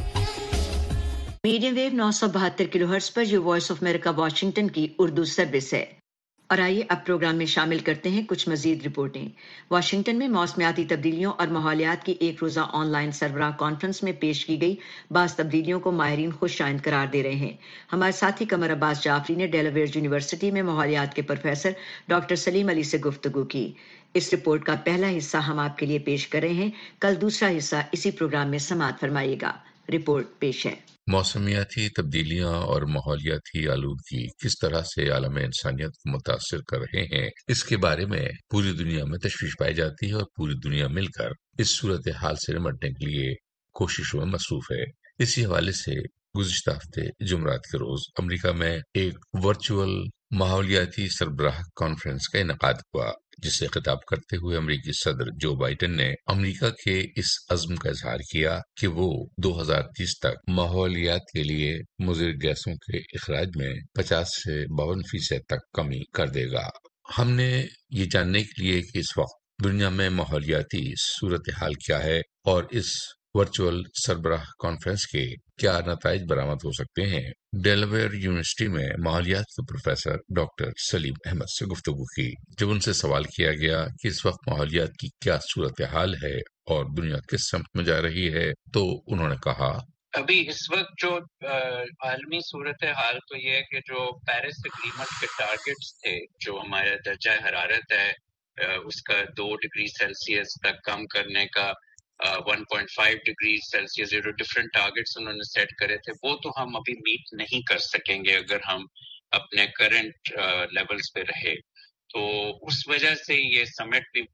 मीडियम वेव 972 किलोहर्ट्ज पर ये वॉइस ऑफ अमेरिका वाशिंगटन की उर्दू सर्विस है। और आइए अब प्रोग्राम में शामिल करते हैं कुछ मजीद रिपोर्टें। वाशिंगटन में मौसमियाती तब्दीलियों और माहौलियात की एक रोज़ा ऑनलाइन सरबराह कॉन्फ्रेंस में पेश की गई बाज़ तब्दीलियों को माहिरीन खुशाइंद करार दे रहे हैं। हमारे साथी कमर अब्बास जाफरी ने डेलावेयर यूनिवर्सिटी में माहौलियात के प्रोफेसर डॉक्टर सलीम अली से गुफ्तगू की। इस रिपोर्ट का पहला हिस्सा हम आपके लिए पेश कर रहे हैं। कल दूसरा हिस्सा इसी प्रोग्राम में समाअत फरमाइएगा। रिपोर्ट पेश है। मौसमियाती तब्दीलियां और माहौलियाती आलूदगी किस तरह से आलम इंसानियत को मुतासिर कर रहे हैं, इसके बारे में पूरी दुनिया में तशवीश पाई जाती है और पूरी दुनिया मिलकर इस सूरत हाल से निपटने के लिए कोशिशों में मसरूफ है। इसी हवाले से गुज़िश्ता हफ्ते जुमरात के रोज अमेरिका में एक वर्चुअल माहौलियाती सरबराह कॉन्फ्रेंस का इनेकाद हुआ, जिसे खिताब करते हुए अमेरिकी सदर जो बाइडेन ने अमेरिका के इस अज़्म का इजहार किया कि वो 2030 तक माहौलियात के लिए मुज़र गैसों के इखराज में 50 से 52% तक कमी कर देगा। हमने ये जानने के लिए कि इस वक्त दुनिया में माहौलियाती सूरत हाल क्या है और इस वर्चुअल सरबराह कॉन्फ्रेंस के क्या नताइज बरामद हो सकते हैं, डेलावेयर यूनिवर्सिटी में माहौलियात के प्रोफेसर डॉक्टर सलीम अहमद से गुफ्तगू की। जब उनसे सवाल किया गया कि इस वक्त माहौलियात की क्या सूरत हाल है और दुनिया किस समत में जा रही है, तो उन्होंने कहा, अभी इस वक्त जो आलमी सूरत हाल तो ये है कि जो पेरिस एग्रीमेंट के टारगेट्स थे, जो हमारा दर्जा हरारत है उसका 2 डिग्री सेल्सियस तक कम करने का 1.5 डिग्री सेल्सियस, जो डिफरेंट टारगेट्स उन्होंने सेट करे थे, वो तो हम अभी मीट नहीं कर सकेंगे अगर हम अपने करंट लेवल्स पे रहे। तो उस वजह से ये समिट भी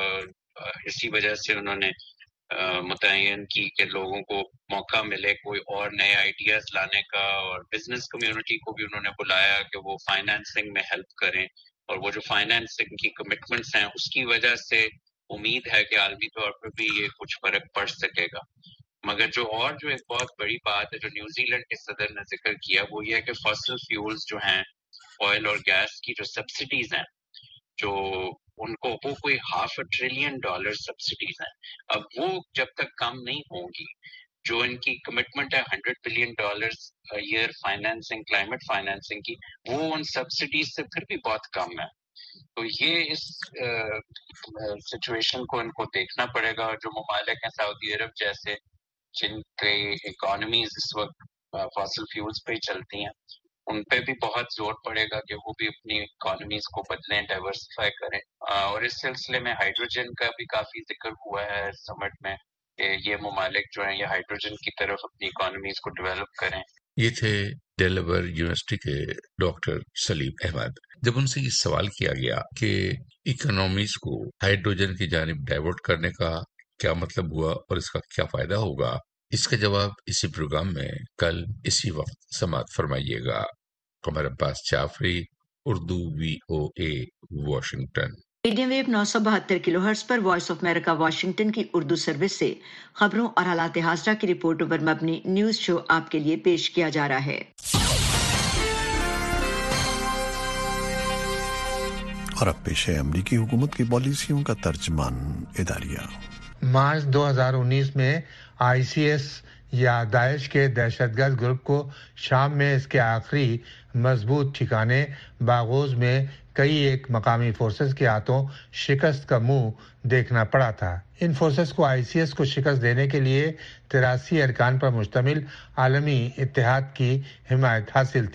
इसी वजह से उन्होंने मुतय्यन की कि लोगों को मौका मिले कोई और नए आइडियाज लाने का, और बिजनेस कम्युनिटी को भी उन्होंने बुलाया कि वो फाइनेंसिंग में हेल्प करें, और वो जो फाइनेंसिंग की कमिटमेंट्स हैं उसकी वजह से उम्मीद है कि आलमी तौर पर भी ये कुछ फर्क पड़ सकेगा। मगर जो एक बहुत बड़ी बात है जो न्यूजीलैंड के सदर ने जिक्र किया, वो ये है कि फॉसिल फ्यूल्स जो हैं, ऑयल और गैस की जो सब्सिडीज हैं, जो उनको वो कोई $500 ट्रिलियन सब्सिडीज हैं। अब वो जब तक कम नहीं होंगी, जो इनकी कमिटमेंट है $100 billion year financing, climate financing की, वो उन सब्सिडीज से फिर भी बहुत कम है। तो ये इस सिचुएशन को इनको देखना पड़ेगा। और जो ममालिक हैं सऊदी अरब जैसे, जिनके इकोनॉमीज इस वक्त फॉसिल फ्यूल्स पे ही चलती हैं, उन पे भी बहुत जोर पड़ेगा कि वो भी अपनी इकोनॉमीज को बदलें, डाइवर्सिफाई करें। और इस सिलसिले में हाइड्रोजन का भी काफी जिक्र हुआ है समिट में कि ये ममालिक जो हैं ये हाइड्रोजन की तरफ अपनी इकोनॉमीज को डेवलप करें। ये थे डेलावेयर यूनिवर्सिटी के डॉक्टर सलीम अहमद। जब उनसे ये सवाल किया गया कि इकोनॉमीज को हाइड्रोजन की जानिब डाइवर्ट करने का क्या मतलब हुआ और इसका क्या फायदा होगा, इसका जवाब इसी प्रोग्राम में कल इसी वक्त समाअत फरमाइएगा। Qamar Abbas Jafri, Urdu VOA Washington. Medium wave 972 kilohertz पर वॉइस ऑफ अमेरिका वाशिंगटन की उर्दू सर्विस से खबरों और हालात हाज़रा की रिपोर्टों पर मबनी न्यूज शो आपके लिए पेश किया जा रहा है। और अब पेश है अमरीकी हुकूमत की पॉलिसियों का तर्जमान इदारिया। मार्च 2019 में ICS या दाइश के दहशतगर्द ग्रुप को शाम में इसके आखिरी मजबूत ठिकाने बागोज में कई एक मकामी फोर्सेस के हाथों शिकस्त का मुंह देखना पड़ा था। इन फोर्सेस को ICS को शिकस्त देने के लिए 83 अरकान पर मुश्तमिल आलमी इत्तेहाद की हिमायत हासिल थी।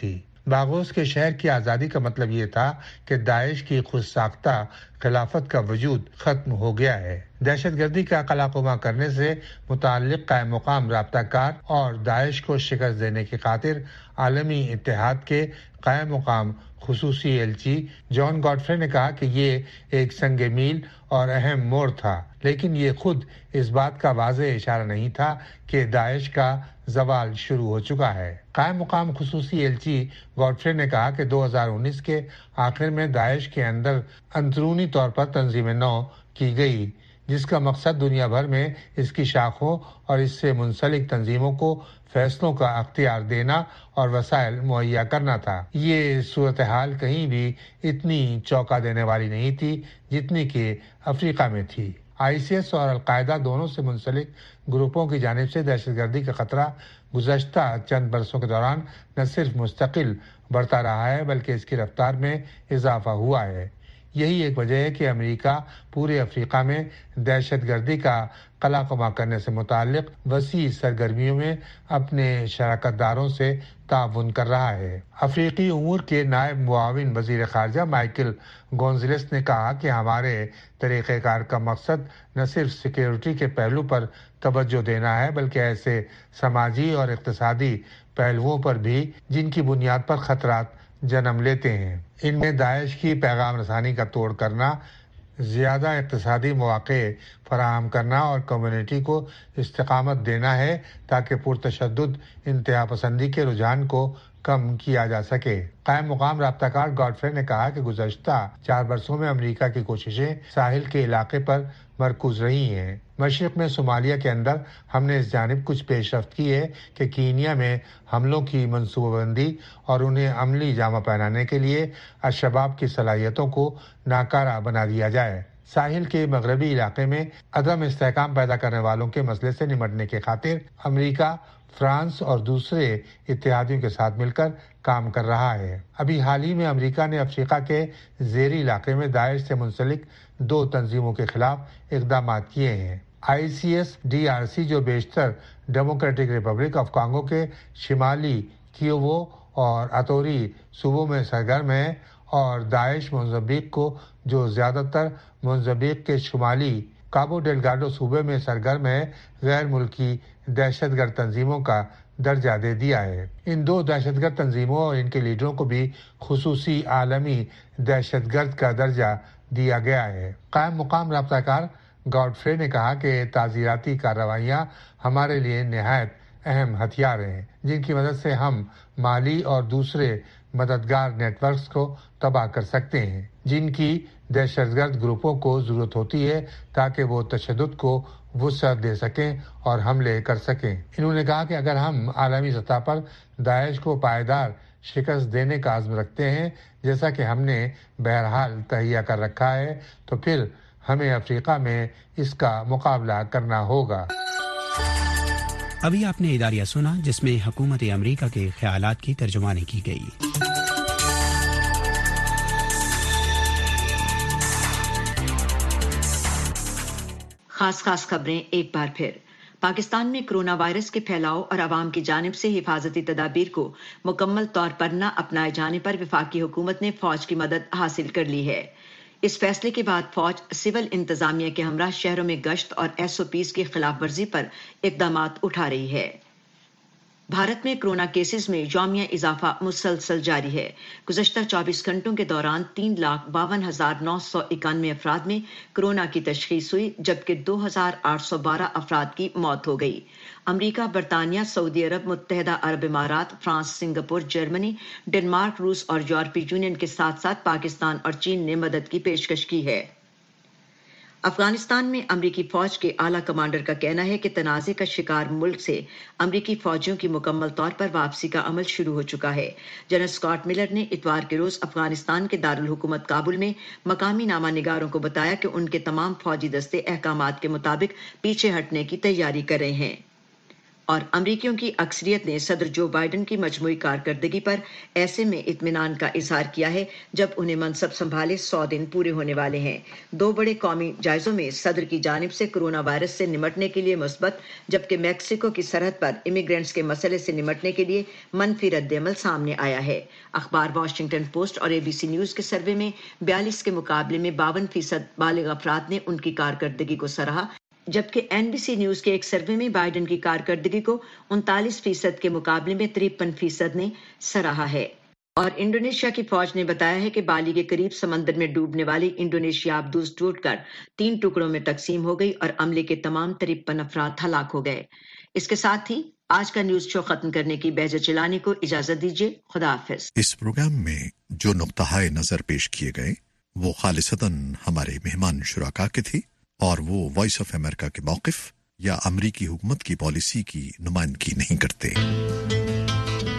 باغوس کے شہر کی آزادی کا مطلب یہ تھا کہ داعش کی خود ساختہ خلافت کا وجود ختم ہو گیا ہے۔ دہشت گردی کا قلمقامہ کرنے سے متعلق قائم مقام رابطہ کار اور داعش کو شکست دینے کی خاطر عالمی اتحاد کے قائم مقام خصوصی ایلچی جان گاڈفرے نے کہا کہ یہ ایک سنگ میل اور اہم موڑ تھا، لیکن یہ خود اس بات کا واضح اشارہ نہیں تھا کہ داعش کا زوال شروع ہو چکا ہے۔ قائم مقام خصوصی ایلچی گاڈفرے نے کہا کہ 2019 کے آخر میں داعش کے اندر اندرونی طور پر تنظیم نو کی گئی، جس کا مقصد دنیا بھر میں اس کی شاخوں اور اس سے منسلک تنظیموں کو فیصلوں کا اختیار دینا اور وسائل مہیا کرنا تھا۔ یہ صورتحال کہیں بھی اتنی چونکا دینے والی نہیں تھی جتنی کہ افریقہ میں تھی۔ ISIS اور القاعدہ دونوں سے منسلک گروپوں کی جانب سے دہشت گردی کا خطرہ گزشتہ چند برسوں کے دوران نہ صرف مستقل بڑھتا رہا ہے بلکہ اس کی رفتار میں اضافہ ہوا ہے۔ یہی ایک وجہ ہے کہ امریکہ پورے افریقہ میں دہشت گردی کا قلمقامہ کرنے سے متعلق وسیع سرگرمیوں میں اپنے شراکت داروں سے تعاون کر رہا ہے۔ افریقی امور کے نائب معاون وزیر خارجہ مائیکل گونزلیس نے کہا کہ ہمارے طریقہ کار کا مقصد نہ صرف سیکیورٹی کے پہلو پر توجہ دینا ہے بلکہ ایسے سماجی اور اقتصادی پہلوؤں پر بھی جن کی بنیاد پر خطرات جنم لیتے ہیں۔ ان میں داعش کی پیغام رسانی کا توڑ کرنا، زیادہ اقتصادی مواقع فراہم کرنا اور کمیونٹی کو استقامت دینا ہے تاکہ پرتشدد انتہا پسندی کے رجحان کو کم کیا جا سکے۔ قائم مقام رابطہ کار گاڈفرے نے کہا کہ گزشتہ 4 برسوں میں امریکہ کی کوششیں ساحل کے علاقے پر مرکوز رہی ہیں۔ مشرق میں صومالیہ کے اندر ہم نے اس جانب کچھ پیش رفت کی ہے کہ کینیا میں حملوں کی منصوبہ بندی اور انہیں عملی جامہ پہنانے کے لیے الشباب کی صلاحیتوں کو ناکارہ بنا دیا جائے۔ ساحل کے مغربی علاقے میں عدم استحکام پیدا کرنے والوں کے مسئلے سے نمٹنے کی خاطر امریکہ فرانس اور دوسرے اتحادیوں کے ساتھ مل کر کام کر رہا ہے۔ ابھی حال ہی میں امریکہ نے افریقہ کے زیری علاقے میں داعش سے منسلک 2 تنظیموں کے خلاف اقدامات کیے ہیں۔ ICS DRC جو بیشتر ڈیموکریٹک ریپبلک آف کانگو کے شمالی کیوو اور اطوری صوبوں میں سرگرم ہے، اور داعش موزمبیق کو جو زیادہ تر موزمبیق کے شمالی کابو ڈیلگاڈو صوبے میں سرگرم ہے، غیر ملکی دہشت گرد تنظیموں کا درجہ دے دیا ہے۔ ان 2 دہشت گرد تنظیموں اور ان کے لیڈروں کو بھی خصوصی عالمی دہشت گرد کا درجہ دیا گیا ہے۔ قائم مقام رابطہ کار گاڈفرے نے کہا کہ تعزیراتی کارروائیاں ہمارے لیے نہایت اہم ہتھیار ہیں جن کی مدد سے ہم مالی اور دوسرے مددگار نیٹ ورکس کو تباہ کر سکتے ہیں جن کی دہشت گرد گروپوں کو ضرورت ہوتی ہے تاکہ وہ تشدد کو وسعت دے سکیں اور حملے کر سکیں۔ انہوں نے کہا کہ اگر ہم عالمی سطح پر داعش کو پائیدار شکست دینے کا عزم رکھتے ہیں جیسا کہ ہم نے بہرحال تہیہ کر رکھا ہے تو پھر ہمیں افریقہ میں اس کا مقابلہ کرنا ہوگا۔ ابھی آپ نے اداریہ سنا جس میں حکومت امریکہ کے خیالات کی ترجمانی کی گئی۔ خاص خبریں ایک بار پھر۔ پاکستان میں کرونا وائرس کے پھیلاؤ اور عوام کی جانب سے حفاظتی تدابیر کو مکمل طور پر نہ اپنائے جانے پر وفاقی حکومت نے فوج کی مدد حاصل کر لی ہے۔ اس فیصلے کے بعد فوج سول انتظامیہ کے ہمراہ شہروں میں گشت اور SOPs کی خلاف ورزی پر اقدامات اٹھا رہی ہے۔ بھارت میں کرونا کیسز میں یومیہ اضافہ مسلسل جاری ہے۔ گزشتہ 24 گھنٹوں کے دوران 3,52,991 افراد میں کرونا کی تشخیص ہوئی جبکہ 2,812 افراد کی موت ہو گئی۔ امریکہ، برطانیہ، سعودی عرب، متحدہ عرب امارات، فرانس، سنگاپور، جرمنی، ڈنمارک، روس اور یورپی یونین کے ساتھ ساتھ پاکستان اور چین نے مدد کی پیشکش کی ہے۔ افغانستان میں امریکی فوج کے اعلیٰ کمانڈر کا کہنا ہے کہ تنازع کا شکار ملک سے امریکی فوجیوں کی مکمل طور پر واپسی کا عمل شروع ہو چکا ہے۔ جنرل اسکاٹ ملر نے اتوار کے روز افغانستان کے دارالحکومت کابل میں مقامی نامہ نگاروں کو بتایا کہ ان کے تمام فوجی دستے احکامات کے مطابق پیچھے ہٹنے کی تیاری کر رہے ہیں۔ اور امریکیوں کی اکثریت نے صدر جو بائیڈن کی مجموعی کارکردگی پر ایسے میں اطمینان کا اظہار کیا ہے جب انہیں منصب سنبھالے 100 دن پورے ہونے والے ہیں۔ 2 بڑے قومی جائزوں میں صدر کی جانب سے کورونا وائرس سے نمٹنے کے لیے مثبت، جبکہ میکسیکو کی سرحد پر امیگرینٹس کے مسئلے سے نمٹنے کے لیے منفی رد عمل سامنے آیا ہے۔ اخبار واشنگٹن پوسٹ اور ABC نیوز کے سروے میں 42 کے مقابلے میں 52% بالغ افراد نے ان کی کارکردگی کو سراہا، جبکہ NBC نیوز کے ایک سروے میں بائیڈن کی کارکردگی کو 39% کے مقابلے میں 53% نے سراہا ہے۔ اور انڈونیشیا کی فوج نے بتایا ہے کہ بالی کے قریب سمندر میں ڈوبنے والی انڈونیشیا آبدوز ٹوٹ کر 3 ٹکڑوں میں تقسیم ہو گئی اور عملے کے تمام 53 افراد ہلاک ہو گئے۔ اس کے ساتھ ہی آج کا نیوز شو ختم کرنے کی بہجت چلانی کو اجازت دیجیے۔ خدا حافظ۔ اس پروگرام میں جو نقطۂ نظر پیش کیے گئے وہ خالصتاً ہمارے مہمان شرکا کے تھے اور وہ وائس آف امریکہ کے موقف یا امریکی حکومت کی پالیسی کی نمائندگی نہیں کرتے۔